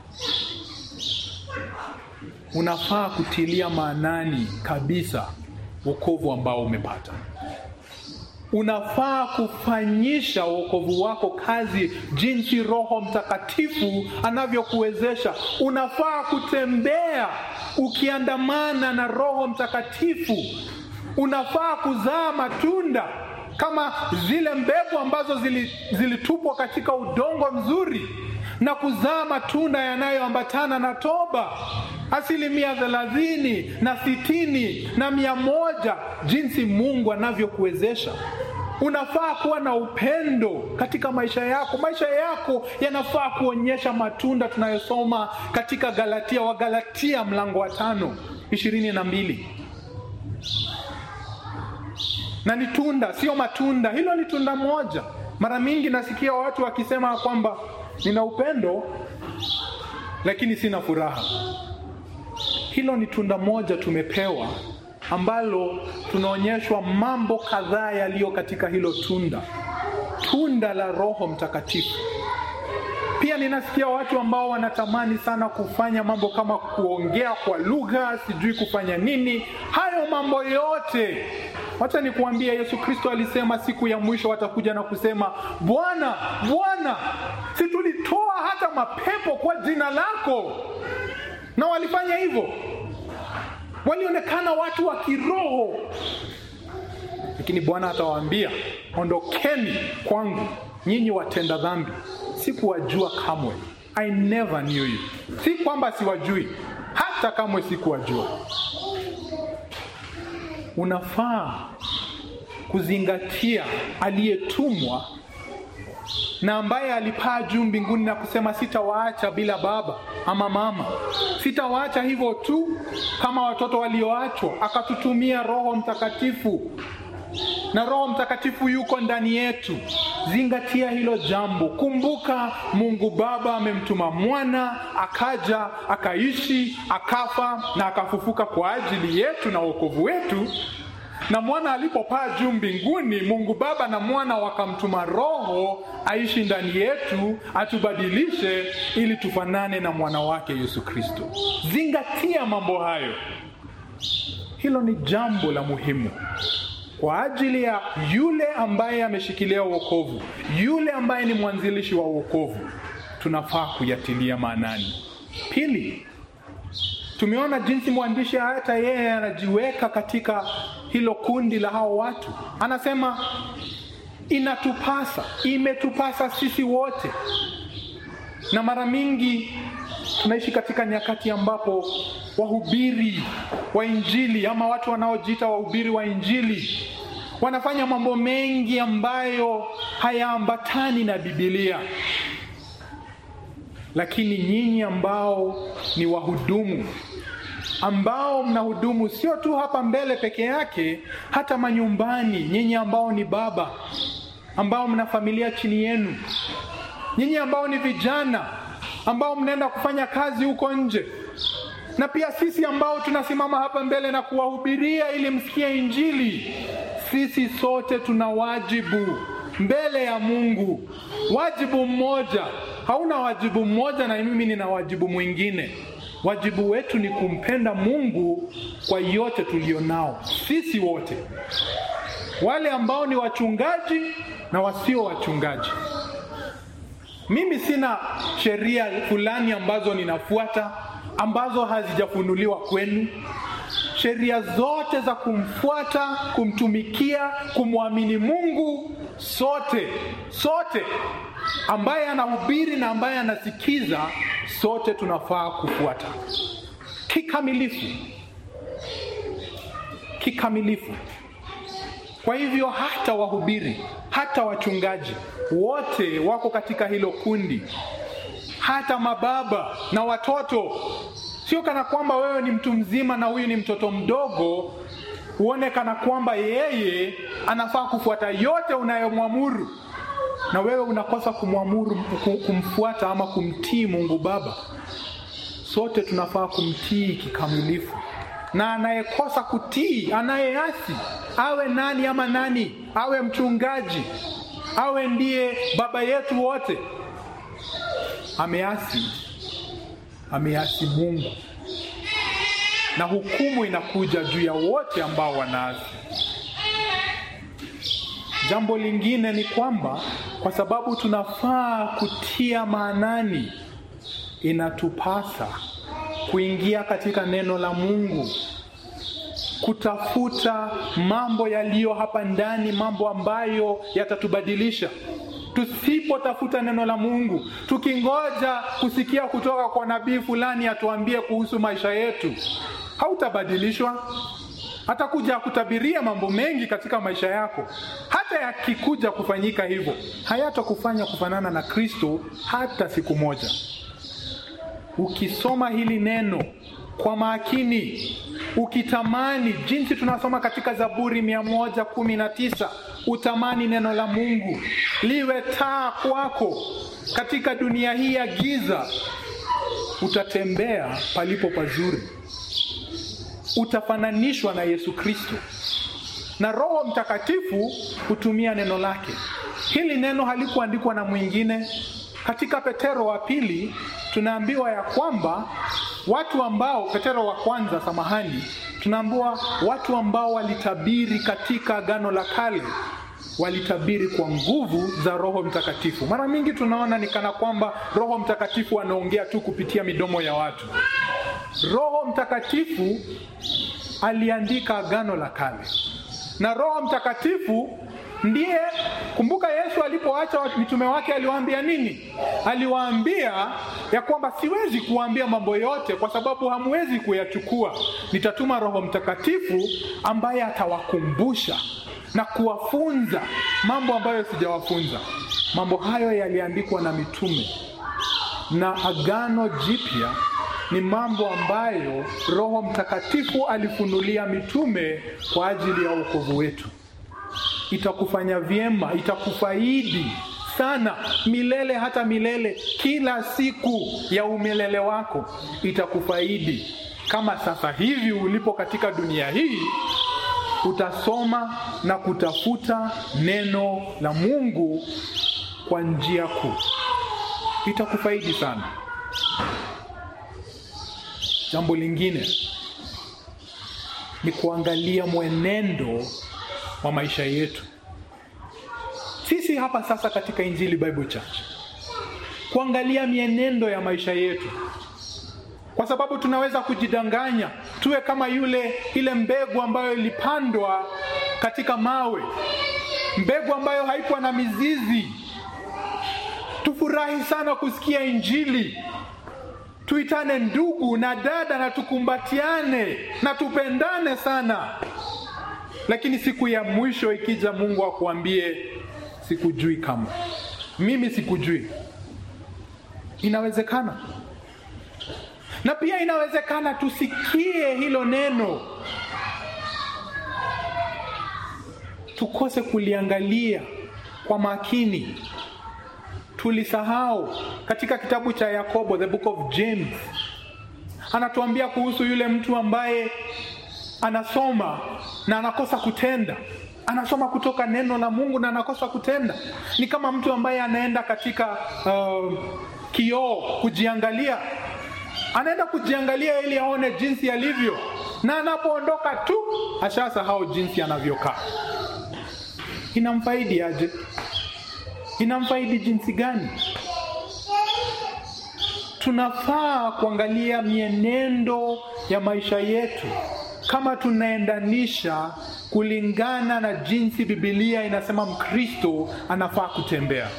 Unafaa kutilia maanani kabisa wokovu ambao umepata. Unafaa kufanyisha wokovu wako kazi jinsi Roho Mtakatifu anavyokuwezesha. Unafaa kutembea ukiandamana na Roho Mtakatifu. Unafaa kuzaa matunda kama zile mbegu ambazo zilitupwa katika udongo mzuri, na kuzaa matunda yanayoambatana na toba, asilimia thelathini na sitini na mia moja, jinsi Mungu anavyokuwezesha. Unafaa kuwa na upendo katika maisha yako. Maisha yako yanafaa kuonyesha matunda tunayosoma katika Galatia, wa Galatia mlango wa tano ishirini na mbili. Na ni tunda, sio matunda. Hilo ni tunda moja. Mara mingi nasikia watu wakisema kwamba nina upendo lakini sina furaha. Hilo ni tunda moja tumepewa, ambalo tunaonyeshwa mambo kadhaa yaliyo katika hilo tunda. Tunda la Roho Mtakatifu. Pia ninasikia watu ambao wanatamani sana kufanya mambo kama kuongea kwa lugha, sijui kufanya nini. Hayo mambo yote, wacha nikuambie, Yesu Kristo alisema siku ya mwisho watakuja na kusema, Bwana, Bwana, si tulitoa hata mapepo kwa jina lako? Na walifanya hivyo. Walionekana watu wa kiroho. Lakini Bwana atawaambia, ondokeni kwangu, nyinyi watenda dhambi. Sikuwajua kamwe. I never knew you. Si kwamba siwajui, hata kamwe sikuwajua. Unafaa kuzingatia aliyetumwa na ambaye alipaa juu mbinguni na kusema, sitawaacha bila baba ama mama. Sitawaacha hivyo tu kama watoto walioachwa. Akatutumia Roho Mtakatifu. Na Roho Mtakatifu yuko ndani yetu. Zingatia hilo jambo. Kumbuka Mungu Baba amemtuma mwana, akaja, akaishi, akafa na akafufuka kwa ajili yetu na wokovu wetu. Na mwana alipopaa juu mbinguni, Mungu Baba na mwana wakamtuma Roho aishi ndani yetu, atubadilishe ili tufanane na mwana wake Yesu Kristo. Zingatia mambo hayo. Hilo ni jambo la muhimu kwa ajili ya yule ambaye ameshikilia wokovu, yule ambaye ni mwanzilishi wa wokovu. Tunafaa kuyatilia maanani. Pili, tumeona jinsi mwandishi hata yeye anajiweka katika hilo kundi la hao watu. Anasema inatupasa, imetupasa sisi wote. Na mara mingi tunaishi katika nyakati ambapo wahubiri wa Injili ama watu wanaojiita wahubiri wa Injili wanafanya mambo mengi ambayo hayaambatani na Biblia. Lakini nyinyi ambao ni wahudumu, ambao mnahudumu sio tu hapa mbele peke yake, hata manyumbani, nyinyi ambao ni baba, ambao mna familia chini yenu, nyinyi ambao ni vijana, ambao mnaenda kufanya kazi huko nje, na pia sisi ambao tunasimama hapa mbele na kuwahubiria ili msikie Injili, sisi sote tuna wajibu mbele ya Mungu. Wajibu mmoja. Hauna wajibu mmoja na mimi nina wajibu mwingine. Wajibu wetu ni kumpenda Mungu kwa yote tulionao, sisi wote, wale ambao ni wachungaji na wasio wachungaji. Mimi sina sheria fulani ambazo ninafuata ambazo hazijafunuliwa kwenu. Sheria zote za kumfuata, kumtumikia, kumwamini Mungu, sote, sote ambaye anahubiri na ambaye anasikiza, sote tunafaa kufuata kikamilifu. Kikamilifu. Kwa hivyo hata wahubiri, hata wachungaji, wote wako katika hilo kundi. Hata mababa na watoto. Sio kana kwamba wewe ni mtu mzima na huyu ni mtoto mdogo, uone kana kwamba yeye anafaa kufuata yote unayomwamuru, na wewe unakosa kumwamuru, kumfuata ama kumtii Mungu Baba. Sote tunafaa kumtii kikamilifu. Na anayekosa kutii, anayeasi, awe nani ama nani, awe mchungaji, awe ndiye baba yetu wote, ameasi, ameasi Mungu. Na hukumu inakuja juu ya wote ambao wanaasi. Jambo lingine ni kwamba kwa sababu tunafaa kutia maanani, inatupasa kuingia katika neno la Mungu, kutafuta mambo yaliyo hapa ndani, mambo ambayo yatatubadilisha. Tusipotafuta neno la Mungu, tukingoja kusikia kutoka kwa nabii fulani atuambie kuhusu maisha yetu, hautabadilishwa. Atakuja kutabiria mambo mengi katika maisha yako. Hata yakikuja kufanyika hivyo, hayatakufanya kufanana na Kristo hata siku moja. Ukisoma hili neno kwa makini, ukitamani jinsi tunasoma katika Zaburi mia moja kumi na tisa, utamani neno la Mungu liwe taa kwako katika dunia hii ya giza, utatembea palipo pazuri. Utafananishwa na Yesu Kristo. Na Roho Mtakatifu hutumia neno lake. Hili neno halikuandikwa na mwingine, katika Petero wa pili tunaambiwa ya kwamba watu ambao, Petero wa kwanza samahani, tunaambiwa watu ambao walitabiri katika Agano la Kale walitabiri kwa nguvu za Roho Mtakatifu. Mara mingi tunaona ni kana kwamba Roho Mtakatifu anaongea tu kupitia midomo ya watu. Roho Mtakatifu aliandika Agano la Kale. Na Roho Mtakatifu ndiye, kumbuka Yesu alipoacha mitume wake aliwaambia nini? Aliwaambia ya kwamba siwezi kuambia mambo yote kwa sababu hamwezi kuyachukua. Nitatuma Roho Mtakatifu ambaye atawakumbusha na kuwafunza mambo ambayo sijawafunza. Mambo hayo yaliandikwa na mitume. Na Agano Jipya ni mambo ambayo Roho Mtakatifu alifunulia mitume kwa ajili ya wokovu wetu. Itakufanya vyema, itakufaidi sana milele hata milele. Kila siku ya umilele wako itakufaidi. Kama sasa hivi ulipo katika dunia hii utasoma na kutafuta neno la Mungu kwa njia kuu, itakufaidi sana. Jambo lingine ni kuangalia mwenendo wa maisha yetu. Sisi hapa sasa katika Injili Bible Church, kuangalia mienendo ya maisha yetu. Kwa sababu tunaweza kujidanganya, tuwe kama yule ile mbegu ambayo ilipandwa katika mawe. Mbegu ambayo haikuwa na mizizi. Tufurahi sana kusikia Injili. Tuitane ndugu na dada na tukumbatiane na tupendane sana. Lakini siku ya mwisho ikija Mungu akuambie sikujui kama. Mimi sikujui. Inawezekana. Na pia inawezekana tusikie hilo neno, tukose kuliangalia kwa makini, tulisahau. Katika kitabu cha Yakobo, the book of James, anatuambia kuhusu yule mtu ambaye anasoma na anakosa kutenda. Anasoma kutoka neno la Mungu na anakosa kutenda. Ni kama mtu ambaye anaenda katika uh, kioo kujiangalia. Anaenda kujiangalia ili aone jinsi alivyo, na anapoondoka tu ashasahau jinsi anavyokaa. Inamfaidi aje? Inamfaidi jinsi gani? Tunafaa kuangalia mienendo ya maisha yetu kama tunaendanisha kulingana na jinsi Biblia inasema Mkristo anafaa kutembea.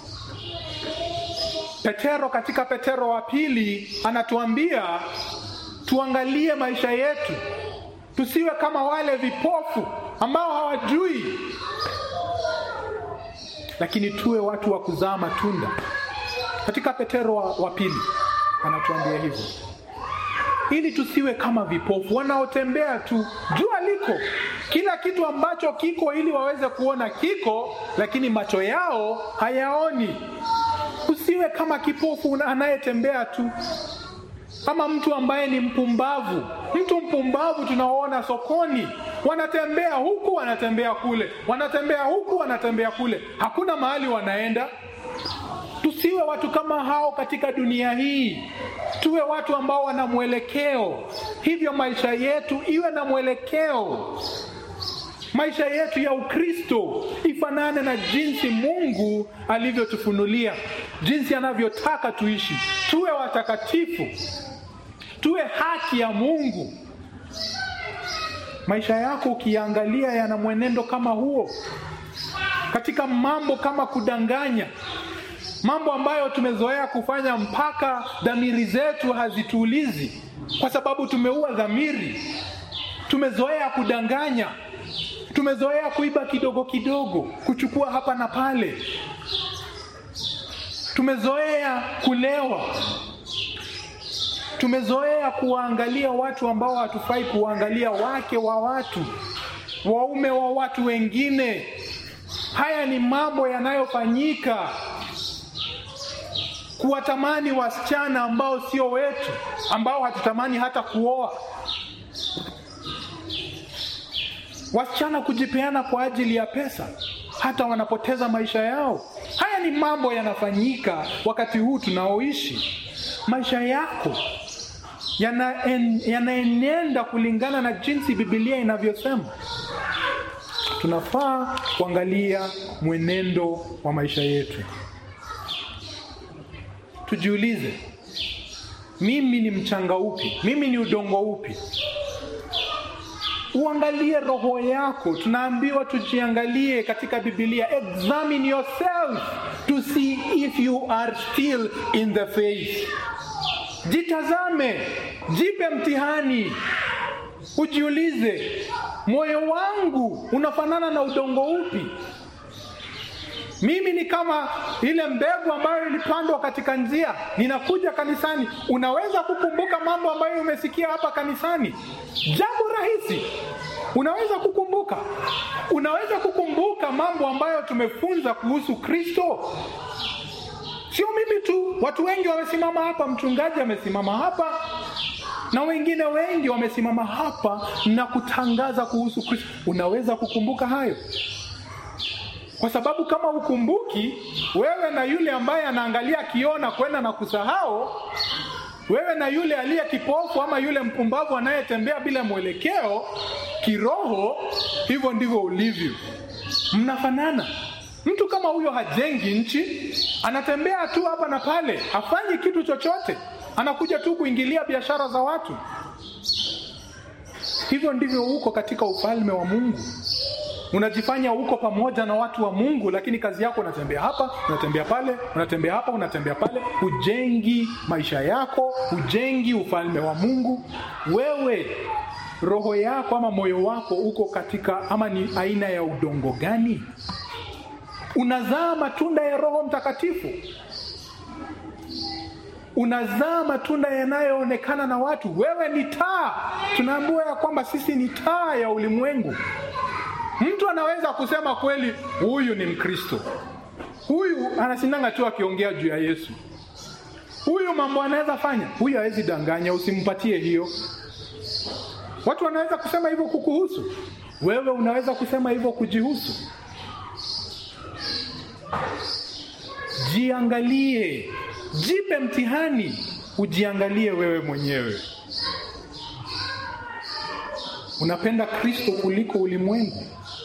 Petero katika Petero wa pili anatuambia tuangalie maisha yetu, tusiwe kama wale vipofu ambao hawajui, lakini tuwe watu wa kuzaa matunda. Katika Petero wa, wa pili anatuambia hivyo, ili tusiwe kama vipofu wanaotembea tu, jua liko, kila kitu ambacho kiko ili waweze kuona kiko, lakini macho yao hayaoni. Usiwe kama kipofu anayetembea tu, kama mtu ambaye ni mpumbavu. Mtu mpumbavu tunaoona sokoni, wanatembea huku wanatembea kule, wanatembea huku wanatembea kule, hakuna mahali wanaenda. Tusiwe watu kama hao katika dunia hii. Tuwe watu ambao wana mwelekeo. Hivyo maisha yetu iwe na mwelekeo. Maisha yetu ya Ukristo ifanane na jinsi Mungu alivyotufunulia, jinsi anavyotaka tuishi. Tuwe watakatifu, tuwe haki ya Mungu. Maisha yako ukiangalia yana mwenendo kama huo, katika mambo kama kudanganya, mambo ambayo tumezoea kufanya mpaka dhamiri zetu hazitulizi, kwa sababu tumeua dhamiri. Tumezoea kudanganya, tumezoea kuiba kidogo kidogo, kuchukua hapa na pale. Tumezoea kulewa. Tumezoea kuangalia watu ambao hatufai kuangalia, wake wa watu, waume wa watu wengine. Haya ni mambo yanayofanyika. Kuwatamani wasichana ambao sio wetu, ambao hatutamani hata kuoa. Wasichana kujipeana kwa ajili ya pesa. hata wanapoteza maisha yao. Haya ni mambo yanafanyika wakati huu tunaoishi. Maisha yako yanaenenda kulingana na jinsi Biblia inavyosema. Tunafaa kuangalia mwenendo wa maisha yetu. Tujiulize, mimi ni mchanga upi? Mimi ni udongo upi? Uangalie roho yako. Tunaambiwa tujiangalie katika Biblia. Examine yourself to see if you are still in the faith. Jitazame, jipe mtihani. Ujiulize, moyo wangu unafanana na udongo upi? Mimi ni kama ile mbegu ambayo ilipandwa katika njia. Ninakuja kanisani. Unaweza kukumbuka mambo ambayo umesikia hapa kanisani? Jambo rahisi. Unaweza kukumbuka. Unaweza kukumbuka mambo ambayo tumefunza kuhusu Kristo. Sio mimi tu. Watu wengi wamesimama hapa. Mchungaji amesimama hapa. Na wengine wengi wamesimama hapa na kutangaza kuhusu Kristo. Unaweza kukumbuka hayo? Kwa sababu kama ukumbuki, wewe na yule ambaye anaangalia kiona kwenda na kusahau, wewe na yule aliye kipofu ama yule mpumbavu anayetembea bila mwelekeo kiroho, hivyo ndivyo ulivyo. Mnafanana. Mtu kama huyo hajengi nchi, anatembea tu hapa na pale, hafanyi kitu chochote, anakuja tu kuingilia biashara za watu. Hivyo ndivyo uko katika ufalme wa Mungu. Unajifanya uko pamoja na watu wa Mungu, lakini kazi yako unatembea hapa, unatembea pale, unatembea hapa, unatembea pale. Hujengi maisha yako, hujengi ufalme wa Mungu. Wewe, roho yako ama moyo wako uko katika ama ni aina ya udongo gani? Unazaa matunda ya Roho Mtakatifu? Unazaa matunda yanayoonekana na watu? Wewe ni taa. Tunaambiwa ya kwamba sisi ni taa ya ulimwengu. Mtu anaweza kusema kweli huyu ni Mkristo. Huyu anasindanga tu akiongea juu ya Yesu. Huyu mambo anaweza fanya. Huyu hawezi danganya, usimpatie hiyo. Watu wanaweza kusema hivyo kukuhusu. Wewe unaweza kusema hivyo kujihusu. Jiangalie. Jipe mtihani. Ujiangalie wewe mwenyewe. Unapenda Kristo kuliko ulimwengu?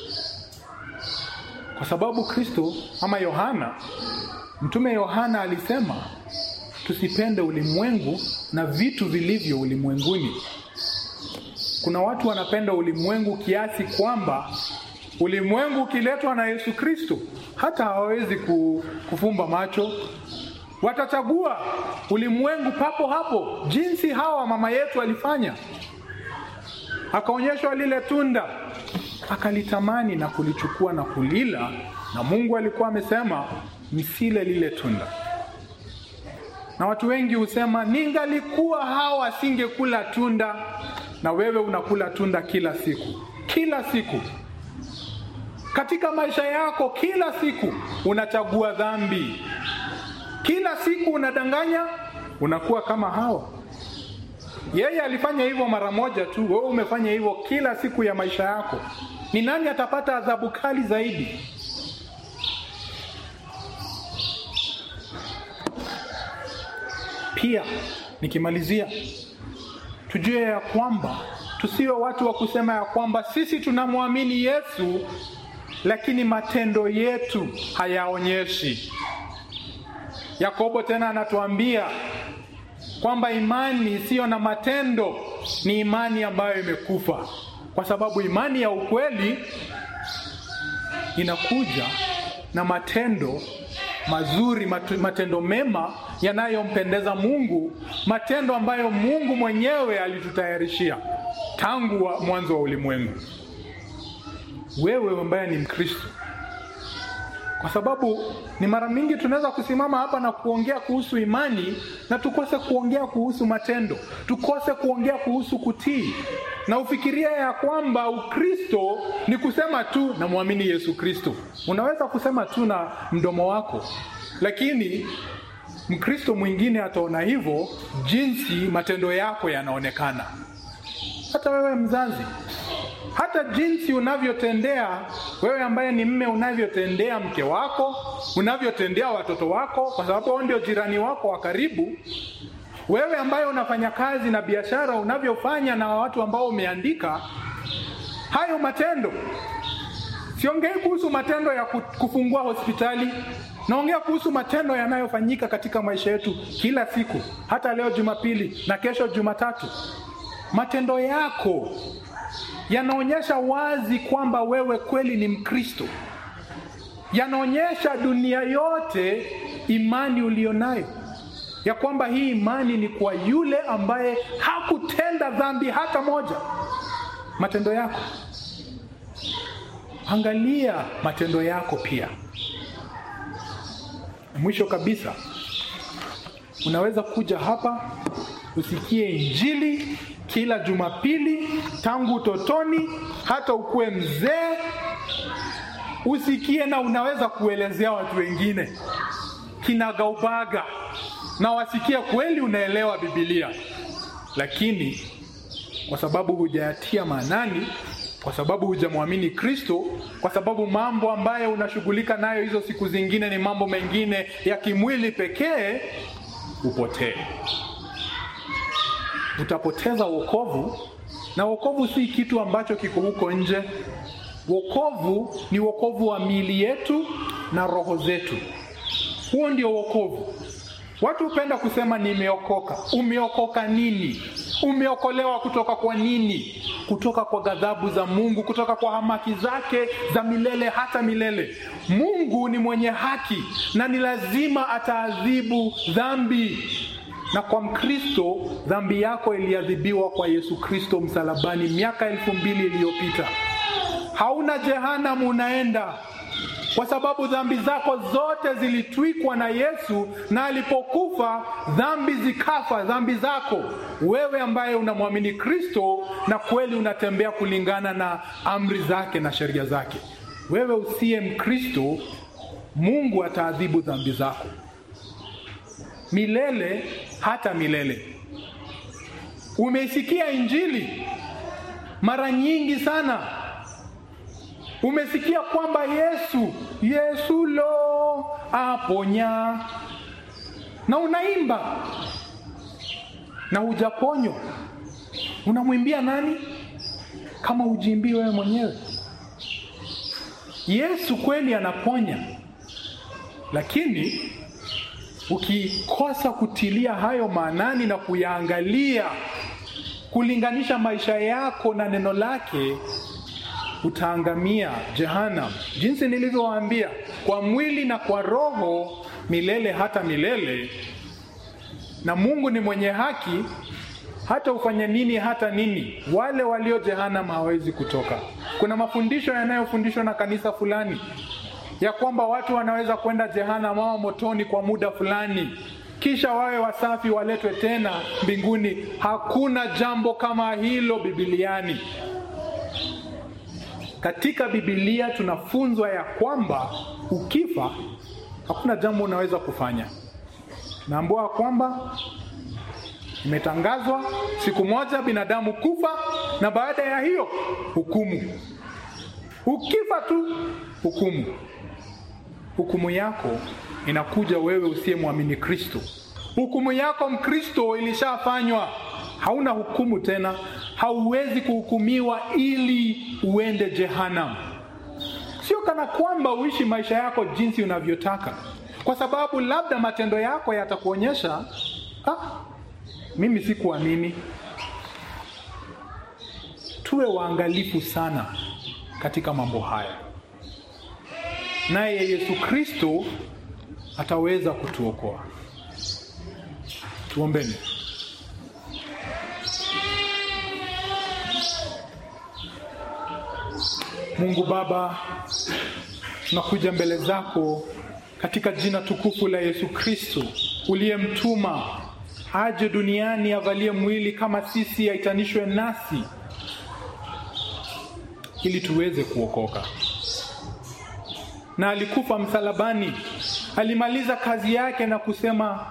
Kwa sababu Kristo ama Yohana, mtume Yohana alisema tusipende ulimwengu na vitu vilivyo ulimwenguni. Kuna watu wanapenda ulimwengu kiasi kwamba ulimwengu ukiletwa na Yesu Kristo hata hawawezi kufumba macho. Watachagua ulimwengu papo hapo, jinsi hawa mama yetu alifanya. Akaonyeshwa lile tunda, akalitamani na kulichukua na kulila, na Mungu alikuwa amesema msile lile tunda. Na watu wengi husema ningalikuwa hawa singekula tunda. Na wewe unakula tunda kila siku. Kila siku. Katika maisha yako kila siku unachagua dhambi. Kila siku unadanganya, unakuwa kama hawa. Yeye alifanya hivyo mara moja tu, wewe umefanya hivyo kila siku ya maisha yako. Ni nani atapata adhabu kali zaidi? Pia nikimalizia, tujue ya kwamba tusiwe watu wa kusema ya kwamba sisi tunamwamini Yesu lakini matendo yetu hayaonyeshi. Yakobo tena anatuambia kwamba imani isiyo na matendo ni imani ambayo imekufa. Kwa sababu imani ya ukweli inakuja na matendo mazuri, matendo mema yanayompendeza Mungu, matendo ambayo Mungu mwenyewe alitutayarishia tangu wa mwanzo wa ulimwengu. Wewe ambaye ni Mkristo, kwa sababu ni mara mingi tunaweza kusimama hapa na kuongea kuhusu imani na tukose kuongea kuhusu matendo, tukose kuongea kuhusu kutii, na ufikiria ya kwamba Ukristo ni kusema tu na muamini Yesu Kristo. Unaweza kusema tu na mdomo wako, lakini Mkristo mwingine ataona hivyo jinsi matendo yako yanaonekana. Hata wewe mzazi, Hata jinsi unavyotendea wewe ambaye ni mme, unavyotendea mke wako, unavyotendea watoto wako, kwa sababu wao ndio jirani wako wa karibu. Wewe ambaye unafanya kazi na biashara, unavyofanya na watu ambao umeandika, hayo matendo. Siongei kuhusu matendo ya kufungua hospitali, naongea kuhusu matendo yanayofanyika katika maisha yetu kila siku, hata leo Jumapili na kesho Jumatatu. Matendo yako yanaonyesha wazi kwamba wewe kweli ni Mkristo. Yanaonyesha dunia yote imani ulionayo, ya kwamba hii imani ni kwa yule ambaye hakutenda dhambi hata moja. Matendo yako, angalia matendo yako pia. Mwisho kabisa, unaweza kuja hapa usikie injili kila Jumapili tangu utotoni hata ukue mzee, usikie, na unaweza kuelezea watu wengine kinagaubaga na wasikie kweli unaelewa Biblia. Lakini kwa sababu hujayatia maanani, kwa sababu hujamwamini Kristo, kwa sababu mambo ambayo unashughulika nayo hizo siku zingine ni mambo mengine ya kimwili pekee, upotee. Utapoteza wokovu, na wokovu si kitu ambacho kiko huko nje. Wokovu ni wokovu wa miili yetu na roho zetu. Huo ndio wokovu. Watu hupenda kusema nimeokoka. Umeokoka nini? Umeokolewa kutoka kwa nini? Kutoka kwa ghadhabu za Mungu, kutoka kwa hamaki zake za milele hata milele. Mungu ni mwenye haki na ni lazima ataadhibu dhambi. Na kwa Mkristo, dhambi yako iliadhibiwa kwa Yesu Kristo msalabani miaka elfu mbili iliyopita. Hauna jehanamu unaenda, kwa sababu dhambi zako zote zilitwikwa na Yesu, na alipokufa dhambi zikafa, dhambi zako. Wewe ambaye unamwamini Kristo na kweli unatembea kulingana na amri zake na sheria zake. Wewe usiye Mkristo, Mungu ataadhibu dhambi zako milele hata milele. Umesikia injili mara nyingi sana. Umesikia kwamba Yesu, Yesu lo aponya, na unaimba na hujaponywa. Unamwimbia nani kama hujiimbii wewe mwenyewe? Yesu kweli anaponya, lakini ukikosa kutilia hayo maanani na kuyaangalia, kulinganisha maisha yako na neno lake, utaangamia jehanamu. Jinsi nilivyowaambia, kwa mwili na kwa roho milele hata milele. Na Mungu ni mwenye haki, hata ufanye nini hata nini, wale walio jehanamu hawezi kutoka. Kuna mafundisho yanayofundishwa na kanisa fulani ya kwamba watu wanaweza kwenda jehanamu au motoni kwa muda fulani, kisha wawe wasafi waletwe tena mbinguni. Hakuna jambo kama hilo Bibলিani. Katika Biblia tunafunzwa ya kwamba ukifa hakuna jambo unaweza kufanya. Naambiwa kwamba imetangazwa siku moja binadamu kufa, na baada ya hiyo hukumu. Ukifa tu hukumu. Hukumu yako inakuja wewe usiyemwamini Kristo. Hukumu yako Mkristo ilishafanywa. Hauna hukumu tena. Hauwezi kuhukumiwa ili uende jehanamu. Sio kana kwamba uishi maisha yako jinsi unavyotaka, kwa sababu labda matendo yako yatakuonyesha ah, mimi sikuamini. Tuwe waangalifu sana katika mambo haya, naye Yesu Kristo ataweza kutuokoa. Tuombeni. Mungu Baba, tunakuja mbele zako katika jina tukufu la Yesu Kristo, uliyemtuma aje duniani avalie mwili kama sisi, aitanishwe nasi ili tuweze kuokoka. Na alikufa msalabani, alimaliza kazi yake na kusema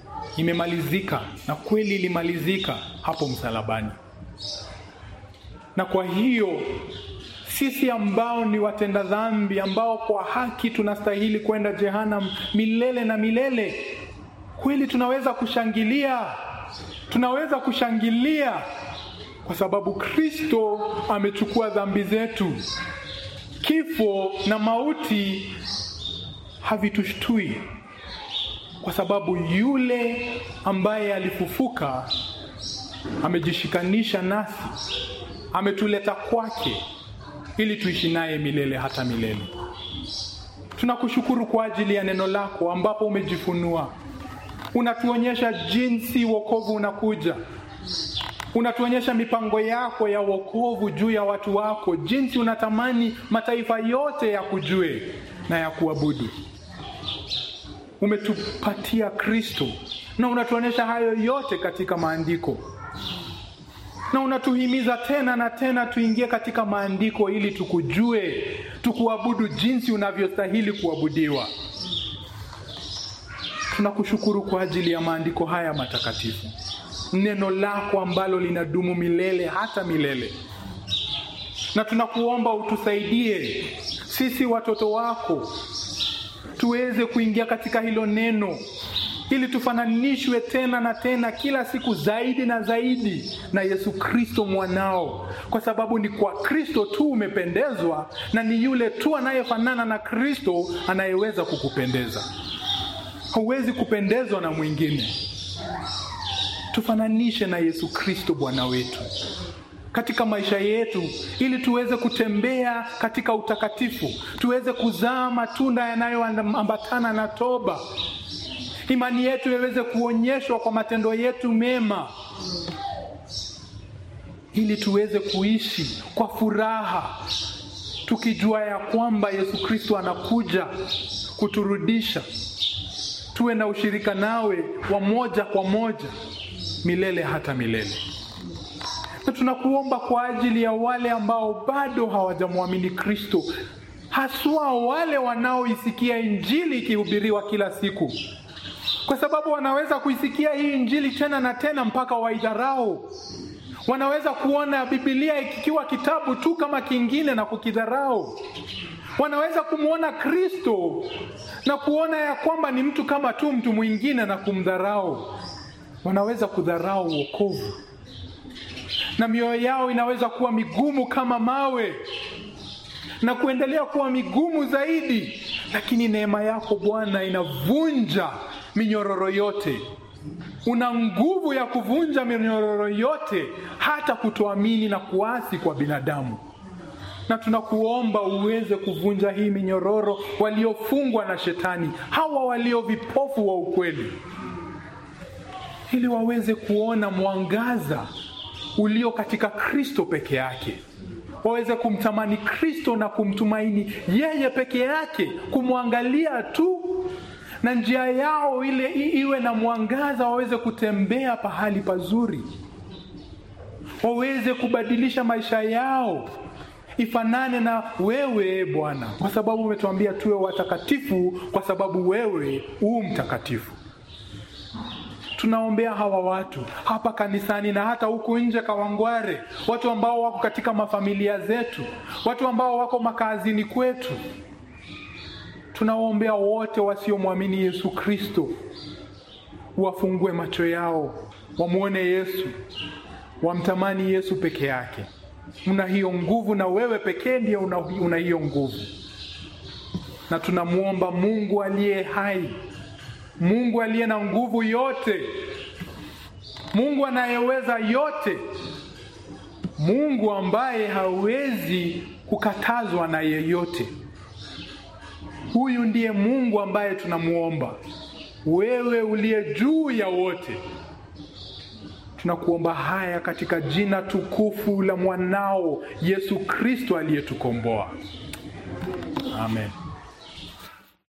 imemalizika, na kweli ilimalizika hapo msalabani. Na kwa hiyo sisi ambao ni watenda dhambi, ambao kwa haki tunastahili kwenda jehanamu milele na milele, kweli tunaweza kushangilia. Tunaweza kushangilia kwa sababu Kristo amechukua dhambi zetu. Kifo na mauti havitushtui, kwa sababu yule ambaye alifufuka amejishikanisha nasi, ametuleta kwake ili tuishi naye milele hata milele. Tunakushukuru kwa ajili ya neno lako ambapo umejifunua. Unatuonyesha jinsi wokovu unakuja. Unatuonyesha mipango yako ya wokovu juu ya watu wako, jinsi unatamani mataifa yote ya kujue na ya kuabudu. Umetupatia Kristo na unatuonyesha hayo yote katika maandiko. Na unatuhimiza tena na tena tuingie katika maandiko ili tukujue, tukuabudu jinsi unavyostahili kuabudiwa. Tunakushukuru kwa ajili ya maandiko haya matakatifu. Neno lako ambalo linadumu milele hata milele. Na tunakuomba utusaidie sisi watoto wako tuweze kuingia katika hilo neno, ili tufananishwe tena na tena kila siku zaidi na zaidi na Yesu Kristo mwanao, kwa sababu ni kwa Kristo tu umependezwa, na ni yule tu anayefanana na Kristo anayeweza kukupendeza. Hauwezi kupendezwa na mwingine. Tufananishe na Yesu Kristo Bwana wetu katika maisha yetu, ili tuweze kutembea katika utakatifu, tuweze kuzaa matunda yanayoambatana na toba. Imani yetu iweze kuonyeshwa kwa matendo yetu mema, ili tuweze kuishi kwa furaha, tukijua ya kwamba Yesu Kristo anakuja kuturudisha, tuwe na ushirika nawe wa moja kwa moja milele hata milele. Na tunakuomba kwa ajili ya wale ambao bado hawajamwamini Kristo, haswa wale wanaoisikia injili ikihubiriwa kila siku, kwa sababu wanaweza kuisikia hii injili tena na tena mpaka waidharau. Wanaweza kuona Biblia ikiwa kitabu tu kama kingine na kukidharau. Wanaweza kumuona Kristo na kuona ya kwamba ni mtu kama tu mtu mwingine na kumdharau. Wanaweza kudharau wokovu, na mioyo yao inaweza kuwa migumu kama mawe na kuendelea kuwa migumu zaidi. Lakini neema yako Bwana inavunja minyororo yote. Una nguvu ya kuvunja minyororo yote, hata kutoamini na kuasi kwa binadamu. Na tunakuomba uweze kuvunja hii minyororo waliofungwa na shetani, hawa walio vipofu wa ukweli, ili waweze kuona mwangaza ulio katika Kristo peke yake. Waweze kumtamani Kristo na kumtumaini yeye peke yake, kumwangalia tu, na njia yao ile iwe na mwangaza. Waweze kutembea pahali pazuri, waweze kubadilisha maisha yao ifanane na wewe Bwana, kwa sababu umetuambia tuwe watakatifu kwa sababu wewe u mtakatifu. Tunaombea hawa watu hapa kanisani na hata huku nje Kawangware, watu ambao wako katika mafamilia zetu, watu ambao wako makazini kwetu. Tunaombea wote wasiomwamini Yesu Kristo, wafungue macho yao, wamuone Yesu, wamtamani Yesu peke yake. Una hiyo nguvu, na wewe pekee ndiye una, una hiyo nguvu. Na tunamuomba Mungu aliye hai, Mungu aliye na nguvu yote, Mungu anayeweza yote, Mungu ambaye hawezi kukatazwa na yeyote. Huyu ndiye Mungu ambaye tunamuomba, wewe uliye juu ya wote. Tunakuomba haya katika jina tukufu la mwanao Yesu Kristo aliyetukomboa. Amen.